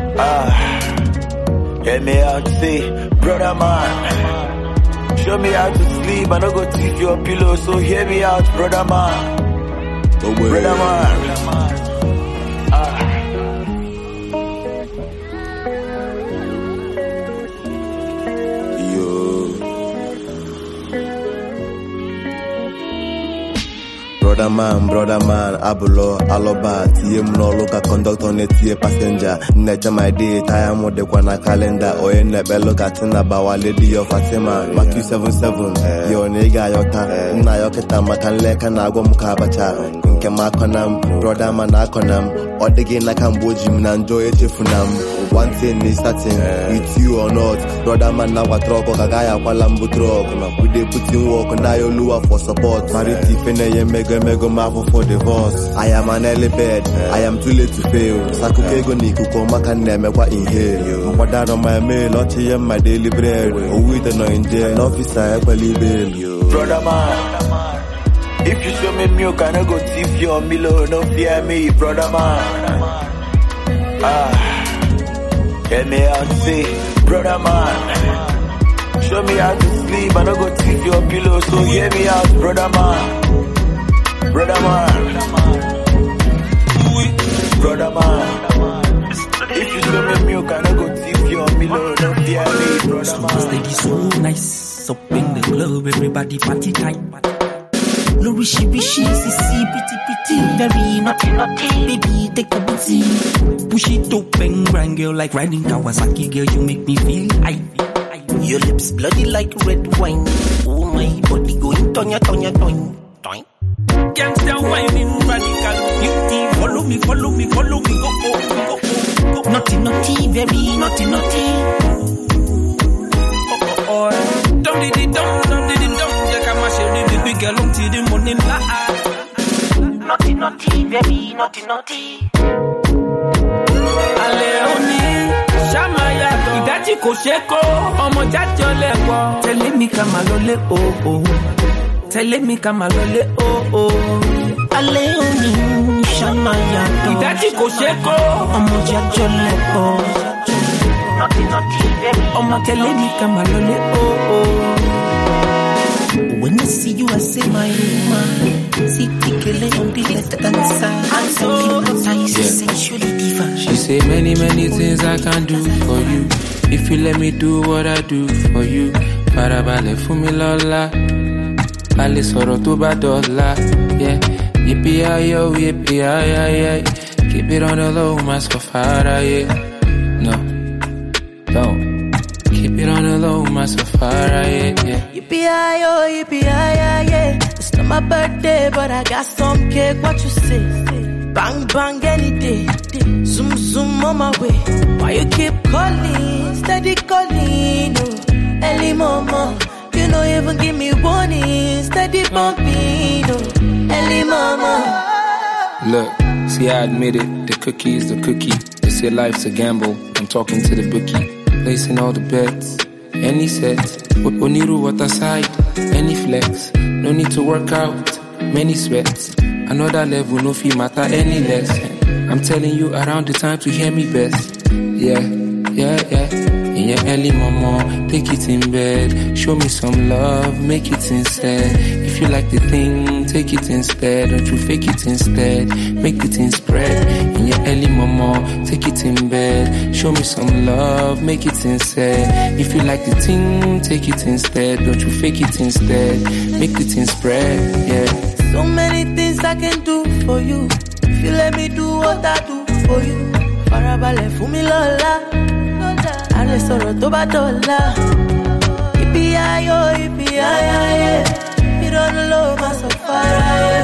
Hear me out, say, brother man. Show me how to sleep, I no go tip your pillow. So hear me out, brother man. Brother man. Brother man, abulo, aloba, tie no loka conductor ne tie passenger. Necha my date, I am the kwana calendar. Oye nebe loka tina bawa lady of Fatima. Maki 77, yo nega yota. Na yoketa makanleka na agwa mukabacha. Nke makonam, brother man akonam. Odege na kamboji mnanjoye chefunam. One thing is certain, with you or not. Brother man na watroko kagaya kwa lambu trok. We dey put in work na yo lua for support. Mariti fene ye mega mafo for divorce. I am an early bed, I am too late to fail. Sakukego ni kukoma kan neme kwa inhale. Mwadad on my mail, ochi yem my daily bread. Uwite no in jail, officer ekwa libe. Brother man, if you show me milk, I no go tip your Milo. No fear me, brother man. Hear me out, say, brother man. Show me how to sleep, I no go tip your pillow. So hear me out, brother man. Brother man. Brother man. If you show me milk, I no go tip your Milo. No fear me, brother man. Lady so nice, up in the club, everybody party time. No wishy, sissy, pretty, very naughty, baby, take a booty. Push it open, grand girl, like riding Kawasaki, girl, you make me feel high. Your lips bloody like red wine. Oh, my body going tonya, toing. Gangsta whining, radical beauty. Follow me, go. Naughty, very naughty. Don't. Yeah, come on, share the big girl until the morning light. Naughty, very naughty. Aleoni, Shamaya, Idachi Kosheko, Omo Jajo Lepo. Tell me come alole, Tell me come alole, Aleoni, Shamaya, Idachi Kosheko, Omo Jajo Lepo. Naughty, very. Omo tell me come alole, When I see you, I say my woman. See, tickle on the left hand side. I'm so hypnotized, sexually divine. She say many things I can do for you. If you let me do what I do for you. Farabale fumi lola. Ale soro to badola. Yeah. Yippee-yi-yo, yippee-yi-yi-yi. Keep it on the low, mask of fire, yeah. No. Don't. Keep it on the low, my safari, yeah. Yippee-yi-yo, it's not my birthday, but I got some cake, what you say? Bang, any day. Zoom on my way. Why you keep calling, steady calling, oh. Early mama, you don't even give me warning. Steady bumping, oh. Early mama. Look, see I admit it, the cookie is the cookie. They say life's a gamble, I'm talking to the bookie. Placing all the bets, any set. Oniru what aside, any flex. No need to work out, many sweats. Another level, no fee matter any less. I'm telling you around the time to hear me best. Yeah. In your early mama, take it in bed. Show me some love, make it instead. If you like the thing, take it instead. Don't you fake it instead, make the thing spread. In your early mama, take it in bed. Show me some love, make it instead. If you like the thing, take it instead. Don't you fake it instead, make the thing spread, yeah. So many things I can do for you. If you let me do what I do for you. Farabalẹ̀ fún mi lọ́la. Àlè sọ̀rọ̀ tó bá dọ̀la. Ibi ayọ̀, ibi ayé. Ìrọ̀lú ló máa sọ fara yẹ.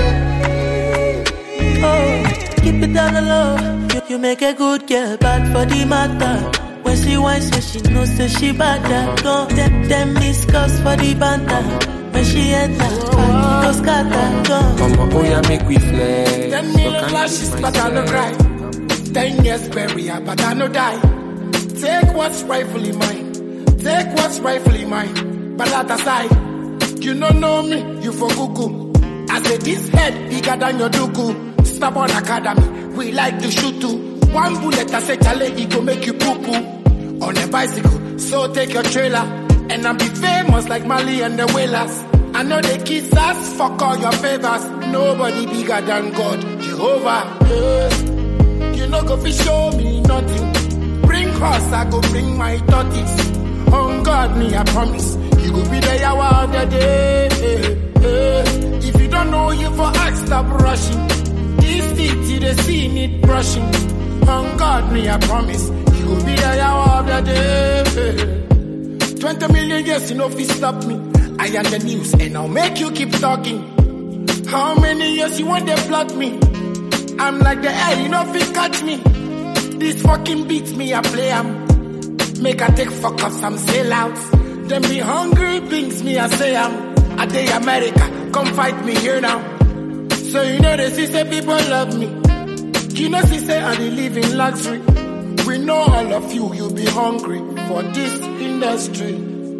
Oh, keep it down the low. You make a good girl bad for the matter. When she whines, so she knows that she bad. Don't them miss calls for the banter. When she enter, party go scatter. Mama, oh yeah, make we flex. 10 million lashes, but I no cry. 10 years burial, but I no die. Take what's rightfully mine. Take what's rightfully mine. But that aside, you don't know me, you for cuckoo. I say this head bigger than your duku. Stubborn academy, we like to shoot too. One bullet, I say chale, it go make you poo poo. On a bicycle, so take your trailer. And I'll be famous like Mali and the Whalers. I know they kiss us, fuck all your favors. Nobody bigger than God, Jehovah. You know go fi show me nothing. Bring horse, I go bring my tortoise. On God, me I promise. You go be there while the day. If you don't know, you for ask, stop rushing. This city, the scene need brushing. On God, me I promise. You go be there while the day. 20 million years, you know, if you stop me. I am the news, and I'll make you keep talking. How many years you want to plot me? I'm like the air, you know, if you catch me. This fucking beats me, I play 'em. Make I take fuck off some sellouts. Them be hungry, brings me, I say I day America, come fight me here now. So you know they say people love me. You know she say I live in luxury. We know all of you, you be hungry for this industry.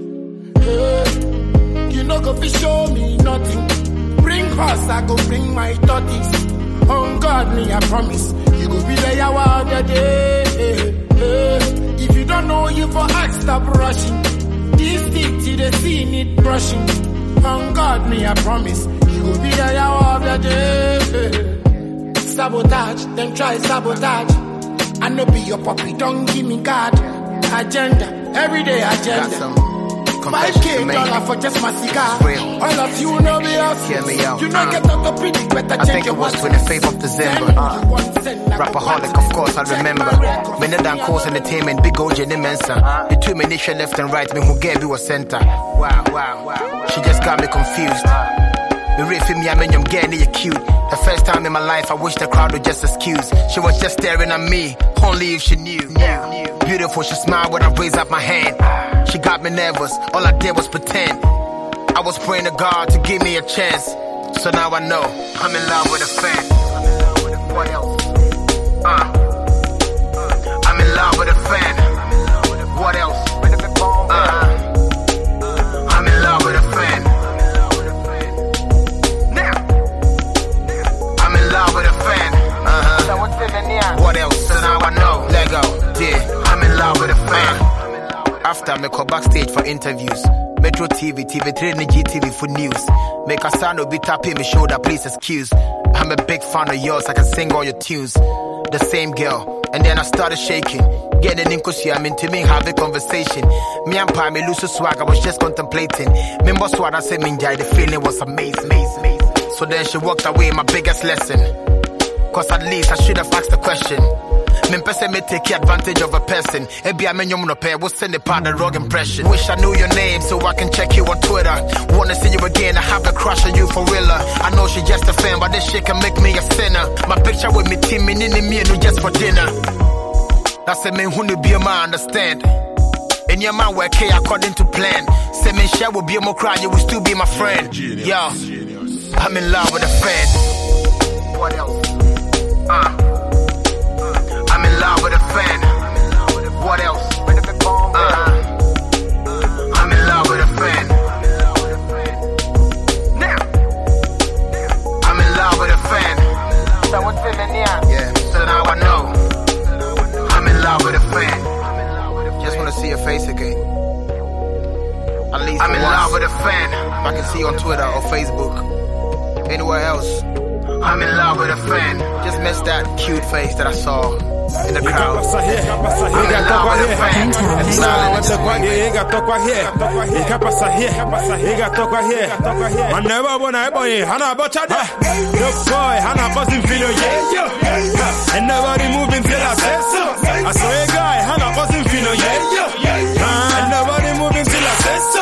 You know go fi show me nothing. Bring horse, I go bring my tortoise. On God, me I promise. You go be there while the day. If you don't know, you for ask, stop rushing. This city, the scene need brushing. On God, me I promise. You go be there while the day. Sabotage, then try sabotage. I know be your puppy, don't give me God. Agenda, everyday agenda. 5K dollar for just my cigar. All of you know me out. Hear me out. You know get out the pretty, better I think it was 25th of December. Rapaholic, of course, I remember. Minute than course entertainment, big old Jenny Mensa. The two minutes left and right, me who gave you a center. Wow. She just got me confused. The riff in me, I mean, I'm getting you cute. The first time in my life, I wish the crowd would just excuse. She was just staring at me, only if she knew. Beautiful, she smiled when I raised up my hand. She got me nervous, all I did was pretend. I was praying to God to give me a chance. So now I know, I'm in love with a fan. What else? I'm in love with a fan. What else? I'm in love with a fan. What else? So now I know. Lego, yeah, I'm in love with a fan. After I go backstage for interviews, Metro TV, TV3 and GTV for news. Make a sound be tapping me shoulder, please excuse. I'm a big fan of yours, I can sing all your tunes. The same girl, and then I started shaking. Getting in cause I'm into me, have a conversation. Me and Pa, me lose swag, I was just contemplating. Me boss what I said, me enjoy the feeling was amazing. So then she walked away, my biggest lesson. Cause at least I should have asked the question. Me person may take advantage of a person. Ebi I mean you no pay, we'll send it part the wrong impression. Wish I knew your name so I can check you on Twitter. Wanna see you again, I have a crush on you for real. I know she just a fan, but this shit can make me a sinner. My picture with me team, me in me and just for dinner. That's a man who will be a man, understand. And your man work here according to plan. Say me share will be a more cry, you will still be my friend. Yo, I'm in love with a fan. What else? I'm in love with a fan. What else? I'm in love with a fan. Now, I'm in love with a fan. I can see on Twitter or Facebook. Anywhere else. I'm in love with a fan. Just missed that cute face that I saw in the crowd. I'm in love with a fan. And nobody moving till I said so. I saw a guy, Hannah wasn't feeling and nobody moving till I said so.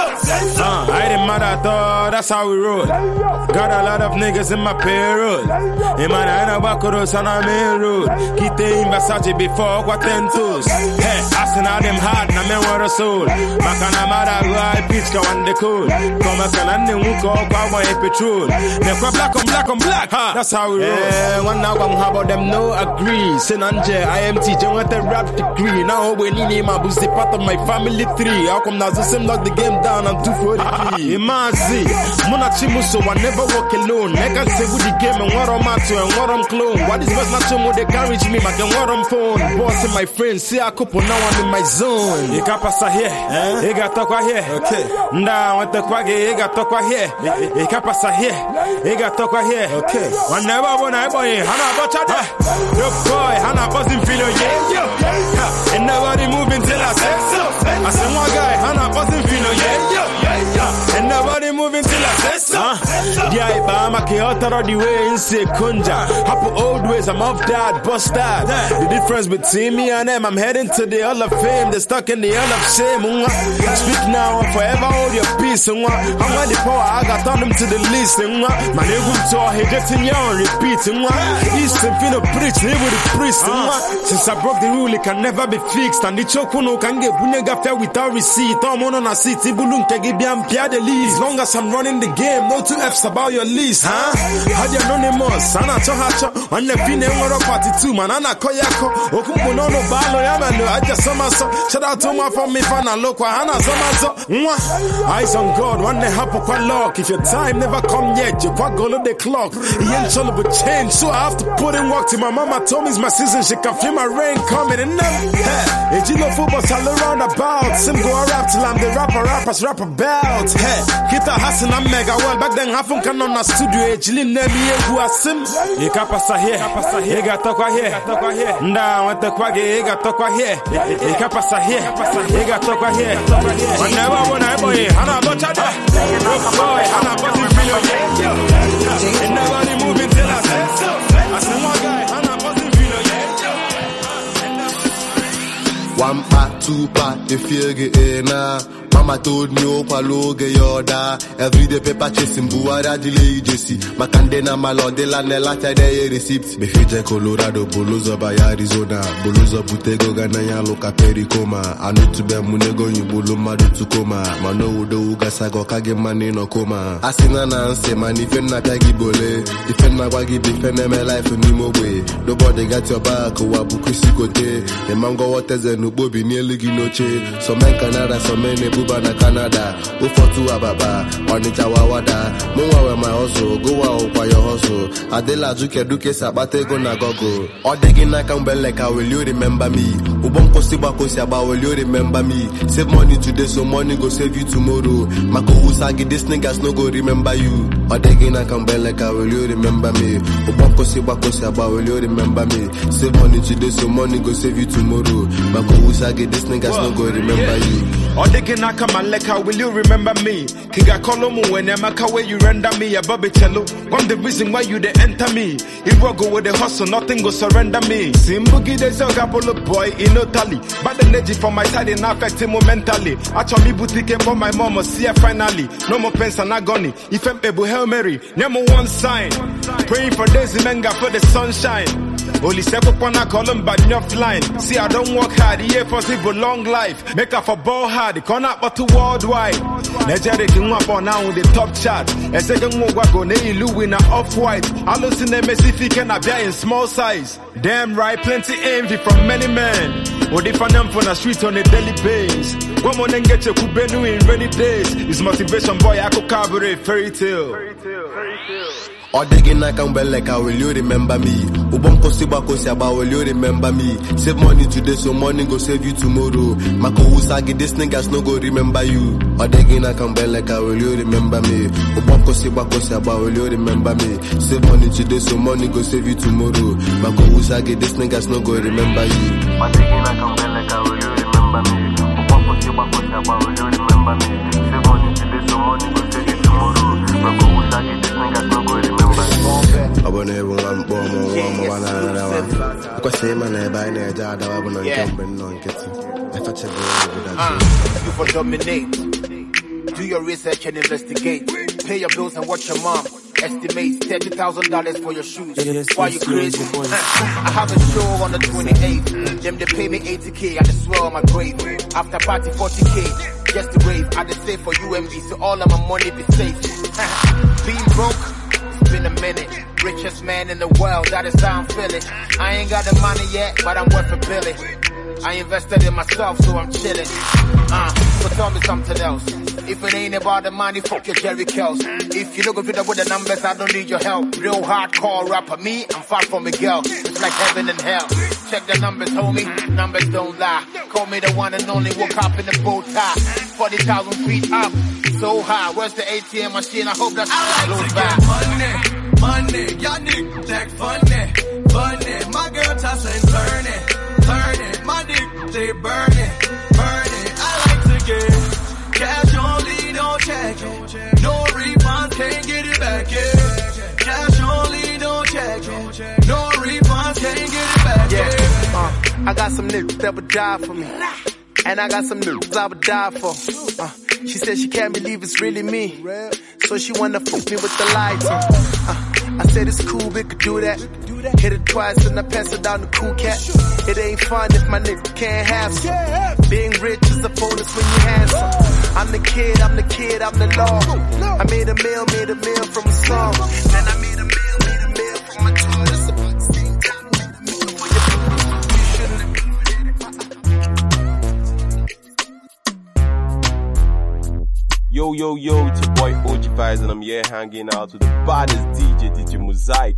I didn't matter at all, that's how we roll. Got a lot of niggas in my payroll. In my nine bakuros on our main road. Kite in Versace before what 10 toes. Hey, asking all them hard, na men want a soul. Makana mada guy, pitch ka one the cool. Come a can and then go up my petrol. They go black on black on black, that's how we roll. Yeah, one now I'm how about them no agree. Senanje, IMT, John with a rap degree. Now when you name my boost, part of my family tree. How come now the same lock the game down? I'm 243. Imazi, Monachimuso, I never walk alone. I can say with the game and what I'm at to and what I'm clone. What is best not to more they can reach me, I can what I'm phone. Boss and my friends, see a couple now I'm in my zone. You can't pass here, you got talk here. Okay. Now what the quaggy, you got talk here. You can't pass here, you got talk here. Okay. One never when I boy, Hannah Bachata. Your boy, Hannah wasn't feeling and nobody moving till I said so. I said one guy, Hannah wasn't feeling and nobody moving till I said so. Yeah, I'm a chaotic all the way in Sekunja. Happy old ways, I'm off that, bust that. The difference between me and them, I'm heading to the Hall of Fame. They're stuck in the Hall of Shame. Speak now and forever hold your peace. I'm on the power, I got on them to the list. My nigga tour, he getting young, repeat. East and finna preach, live with the priest. Since I broke the rule, it can never be fixed. And the chokuno can get bunega fair without receipt. I'm on a city, bulun can give you the lead. As long as I'm running the game, no 2 F's about your list, huh? Had you anonymous, Anna Chohacho, on the Pine Wara Party 2, man, Anna Koyako, Okumono Balo Yamano, I just summerso. Shout out to my family, Fana Loco, Hana Samazo. Eyes on God, one day happen quite lock. If your time never come yet, you quite go to the clock. He ain't sure but change, so I have to put in work till my mama told me it's my season, she can feel my rain coming and nothing. Hey, you know football's all around about. Sim go rap till I'm the rappers rap about. Hey, Kita Hassan, I'm mega well. Back then, half can on a studio. Jilin Nemi, who are sim. You can't pass here. You got talk here. Now, what the quaggy, you got talk here. You can't pass here. You got talk here. Whenever when I boy, Hannah Bachata. Boy, Hannah Bachata. And nobody moving till I said so. I said, one guy, Hannah Bachata. One part, 2 part, if you get in Mama told me opaloge yoda. Everyday paper chasing buara delay jesi. Makandena malodela nelata de receipt. Befije Colorado, Boloza by Arizona. Boloza Butego Ganaya Loka Pericoma. I need to be Munego Yubuluma to coma. Mano Udo Ugasago Kage Mani no coma. Asina Nanse Manifena Tagi Bole. Defend my wagi, defend my life in Nimo way. Nobody got your back, Wabukusi Kote. The mango waters and Ubobi nearly Ginoche. Some men Canada, some men na Canada, go for 2 ababa, Wanita Wawada, Muwa my hustle, go out for your hustle. Adela Duke Sabate go na gogo. Or the Gina Kambeleka, will you remember me? Ubonko Sibako Siaba, will you remember me? Save money today, so money go save you tomorrow. Mako Usagi, this niggas no go remember you. Or the Gina Kambeleka, will you remember me? Ubonko Sibako Siaba, will you remember me? Save money today, so money go save you tomorrow. Mako Usagi, this niggas no go remember you. Or the Gina Kamaleka, will you remember me? Kinga Kolomu when Yamaka where you render me a Bobby Cello. I'm the reason why you they enter me. If I go with the hustle, nothing go surrender me. Simbugi de Zogapolo boy in Italy. But the energy from my side in affect him mentally. Actually boutique for my mama, see her finally. No more pens and agony. If I'm able Hail Mary, number 1 sign. Praying for Daisy Menga for the sunshine. Only step up on a column but enough line. See I don't work hard, the for people long life. Make up for ball hard, corner but to worldwide. Nigeria can up on now with the top chart. A second one go Neilu win a off-white. I lose in the Messifi can appear in small size. Damn right, plenty envy from many men. Or they find them from the street on a daily basis. One more then get your Kubenu in rainy days. It's motivation boy, I could cover a fairy tale. Odegin I can like will you remember me? Ubom kosiba kosiaba, will you remember me? Save money today, so money go save you tomorrow. Mako usagi, this niggas no go remember you. Odegin I can like will you remember me? Ubom kosiba kosiaba, will you remember me? Save money today, so money go save you tomorrow. Mako usagi, this niggas no go remember you. Odegin I can like will you remember me? Ubom kosiba kosiaba, will you remember me? Save money today, so money go save you tomorrow. Mako usagi, this niggas no go remember you. Abone everyone born one because say man buy na jada I you for dominate. Do your research and investigate. Pay your bills and watch your mom. Estimate $30,000 for your shoes. Why you crazy? I have a show on the 28th. Them they pay me $80K. I just swear on my grave. After party $40K. Just to wave. I just save for UMB so all of my money be safe. Being broke. It's been a minute. Richest man in the world, that is how I'm feeling. I ain't got the money yet, but I'm worth a billion. I invested in myself, so I'm chilling. So tell me something else. If it ain't about the money, fuck your Jerry Kells. If you look good with the numbers, I don't need your help. Real hardcore rapper, me, I'm far from Miguel. It's like heaven and hell. Check the numbers, homie. Numbers don't lie. Call me the one and only. Woke up in the bow tie. 40,000 feet up. So high. Where's the ATM machine? I hope that's close by. Money, y'all niggas act funny. My girl toss and turn it. My dick, they burn it. I like to get cash only, don't check it. No refund, can't get it back, yeah. Cash only, don't check it. No refund, can't get it back, yeah. I got some niggas that would die for me. And I got some niggas I would die for. She said she can't believe it's really me. So she wanna fuck me with the lights on. I said it's cool, we could do that. Hit it twice and I pass it down to cool cat. It ain't fun if my nigga can't have some. Being rich is a bonus when you handsome. I'm the kid, I'm the law. I made a meal from a song. Then I made a meal from my tour. That's about the same time. Yo, it's your boy OG Vibes and I'm here hanging out with the baddest DJ Mosaic.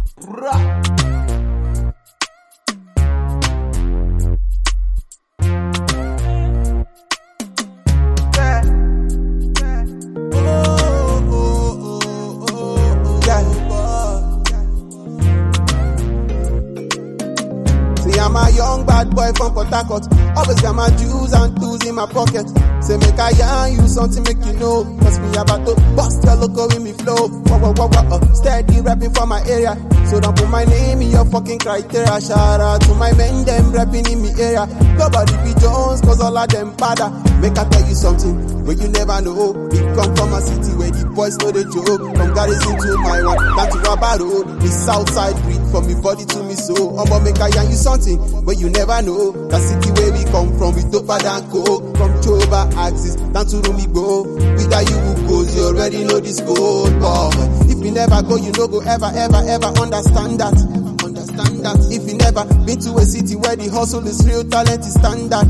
I'm a young bad boy from Port Harcourt. Always got my jewels and tools in my pocket. Say make I yarn you something make you know. Cause me about to bust your loco in me flow. Steady rapping for my area. So don't put my name in your fucking criteria. Shout out to my men, them rapping in me area. Nobody be Jones cause all of them bada. Make I tell you something where you never know. We come from a city where the boys know the joke. From Garrison to my one, down to Rabaro. The south side breed from me body to me soul. I'ma make I yarn you something where you never know. The city where we come from, we doper than coke. From Choba Axis down to Rumigo. Without you who goes, you already know this code. But if you never go, you no go ever understand that. If you never been to a city where the hustle is real, talent is standard.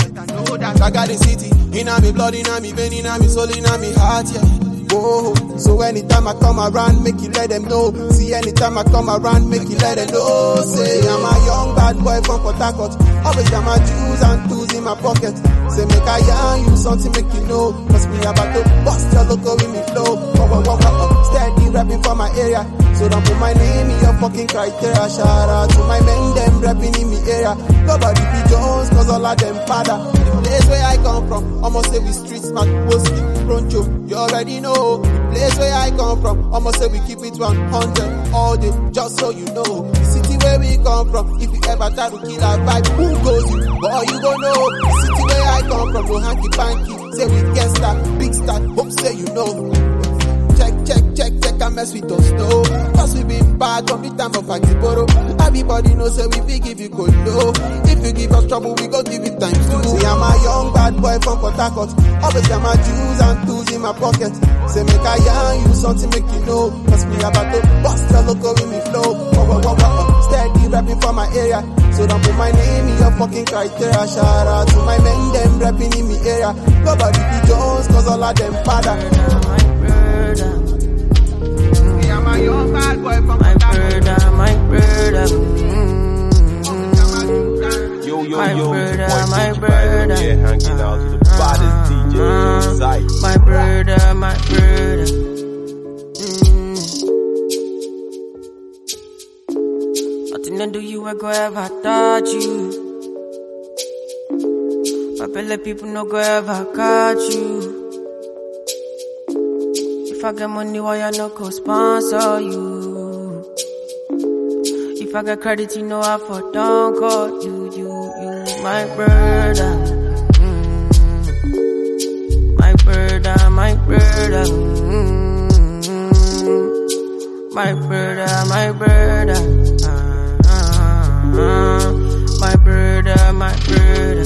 I got the city in my blood, in my vein, in my soul, in my heart, yeah. Whoa. So anytime I come around, make you let them know. See, anytime I come around, make you let them know. Say, I'm a young bad boy from Port Harcourt. Always got my jewels and tools in my pocket. Say, make I yarn you something, make you know. Cause me about to bust your loco in me flow. Steady rapping for my area. So don't put my name in your fucking criteria. Shout out to my men, them rapping in me area. Nobody be Jones, cause all of them father. The place where I come from, almost say we street smart, posty, broncho. You already know. The place where I come from, almost say we keep it 100 all day, just so you know. The city where we come from, if you ever try to kill our vibe, who goes you? But all you gon' know. The city where I come from, no hanky panky. Say we get star, big star, hope say you know. Check, I mess with us, no. Cause we been bad from the time of Akiboro. Everybody knows that we big if you could know. If you give us trouble, we go give it time too. See, I'm a young bad boy from Port Harcourt. Always got my jewels and tools in my pocket. Say make I yarn you something make you know. Cause me about to bust your loco in me flow. Steady rapping for my area. So don't put my name in your fucking criteria. Shout out to my men, them rapping in me area. Nobody be Jones cause all of them father. Then do you go ever touch you? My belly people no go ever catch you. If I get money, why I no go sponsor you? If I get credit, you know I for don't call you, my brother. My brother, my brother. My brother, my brother. My brother, my brother.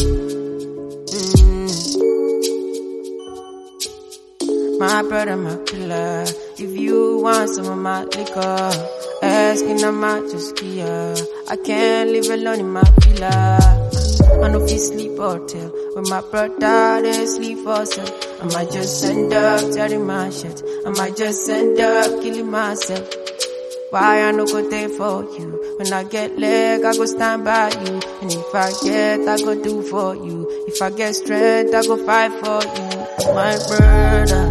My brother, my pillar. If you want some of my liquor, asking I might just kia. I can't live alone in my villa. I know if you sleep hotel. When my brother they sleep for sale. I might just end up tearing my shit. I might just end up killing myself. Why I no go there for you? When I get leg, I go stand by you. And if I get, I go do for you. If I get strength, I go fight for you. My brother.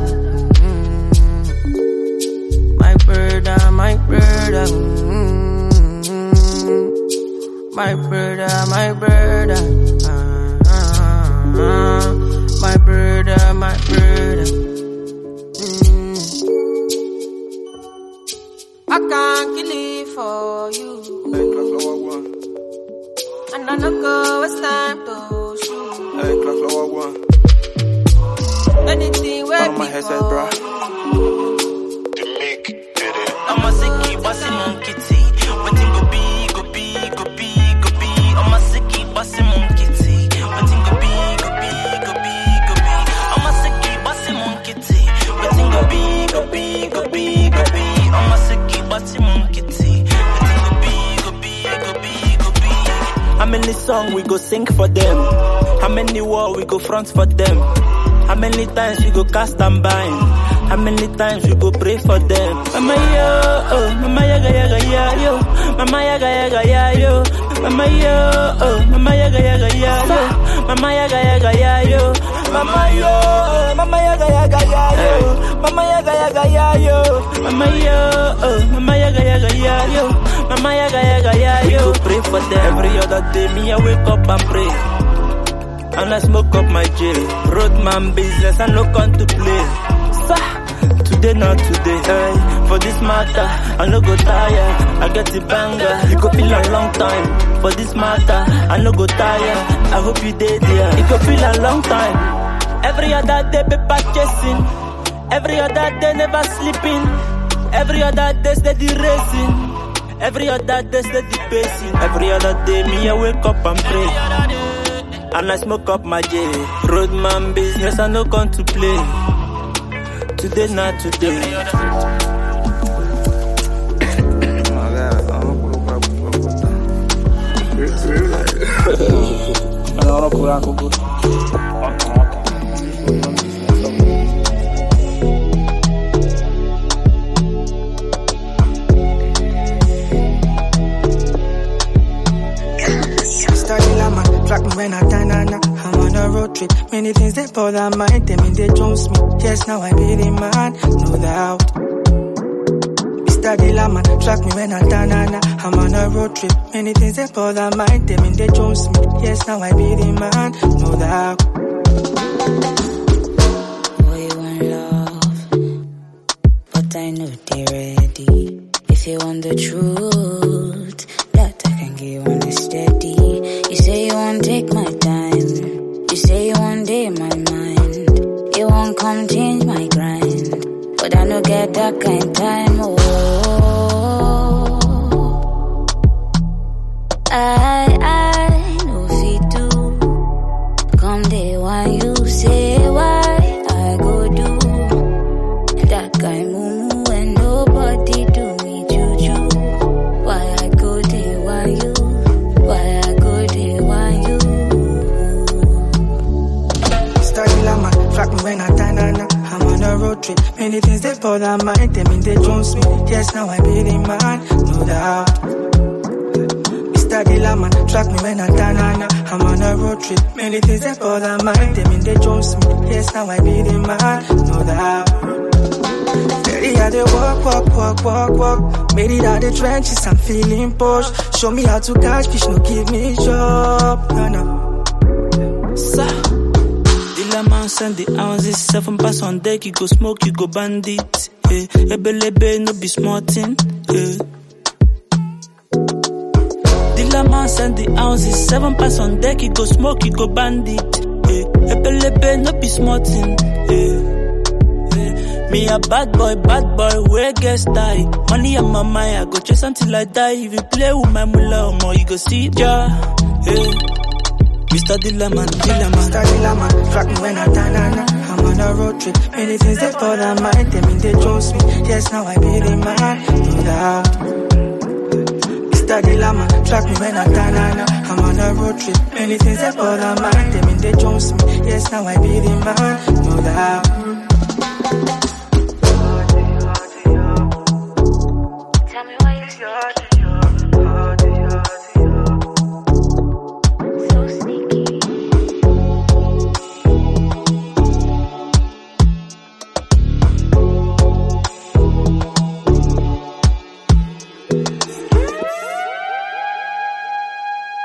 My brother, my brother. My brother, my brother. My brother, my brother. I can't kill it for you. And I don't go, it's time to shoot. Anything where people. I'm a sicky, bossy monkey tea. Waiting go be. I'm a sicky, bossy monkey tea. Waiting go be. I'm a sicky, bossy monkey tea. Waiting go be. I'm a sicky, bossy monkey tea. Waiting go be. How many songs we go sing for them? How many war we go front for them? How many times we go cast and bind? How many times we go pray for them? Mama yo, oh, mama yaga yaga ya yo, mama yaga yaga ya yo, mama yo, oh, mama yaga yaga ya yo, mama yaga yaga ya yo, mama yo, oh, mama yaga yaga ya yo, mama yaga yaga ya yo, mama yo, oh, mama yaga yaga ya yo, mama yaga yaga ya yo. We go pray for them every other day. Me I wake up and pray. And I smoke up my jail. Roadman business, I no come to play. Today, not today. For this matter, I no go tire. I get the banger. You go feel a long time. For this matter, I no go tire. I hope you did there. You go feel a long time. Every other day, paper chasing. Every other day, never sleeping. Every other day, steady racing. Every other day, steady pacing. Every other day, me I wake up and pray. And I smoke up my J. Roadman business, I no come to play. Today, not today. Track me when I turn I'm on a road trip. Many things they bother my mind, them in they jones me. Yes, now I be the man, no doubt. Mr. Dillaman, track me when I turn I'm on a road trip. Many things they bother my mind, them in they jones me. Yes, now I be the man, no doubt. Boy, you want love, but I know they ready. If you want the truth, that I can give on a steady. You say you won't take my time. You say you won't day my mind. You won't come change my grind. But I don't get that kind of time. Oh, I know if you do. Come day when you say why I go do. That kind moo and nobody do me juju. Why I go day when you. Why I go there, why you? Study lama, track me when I turn I'm on a road trip. Many things they bother my mind, them in they jones me. Yes, now I be the man, no doubt. Study lama, track me when I turn I'm on a road trip. Many things they bother my mind, them in they jones me. Yes, now I be the man, no doubt. Steady how they walk. Made it out the trenches, I'm feeling posh. Show me how to catch fish, no give me job. No. Sa. Dealer man send the ounces, 7 pass on deck, you go smoke, you go bandit. Ebelebe, no be smarting. Dealer man send the ounces, 7 pass on deck, you go smoke, you go bandit. Ebelebe, no be smarting. Me a bad boy, where get style. Money on my mind, I go chase until I die. If you play with my mullah, more you go see ya. Mr. Dillaman. Mr. Dillaman, track me when I die, I'm on a road trip. Many things they bother mind, they mean they chose me. Yes, now I be the man, no doubt. Mr. Dillaman, track me when I die, I'm on a road trip. Many things they bother mind, they mean they chose me. Yes, now I be the man, no doubt.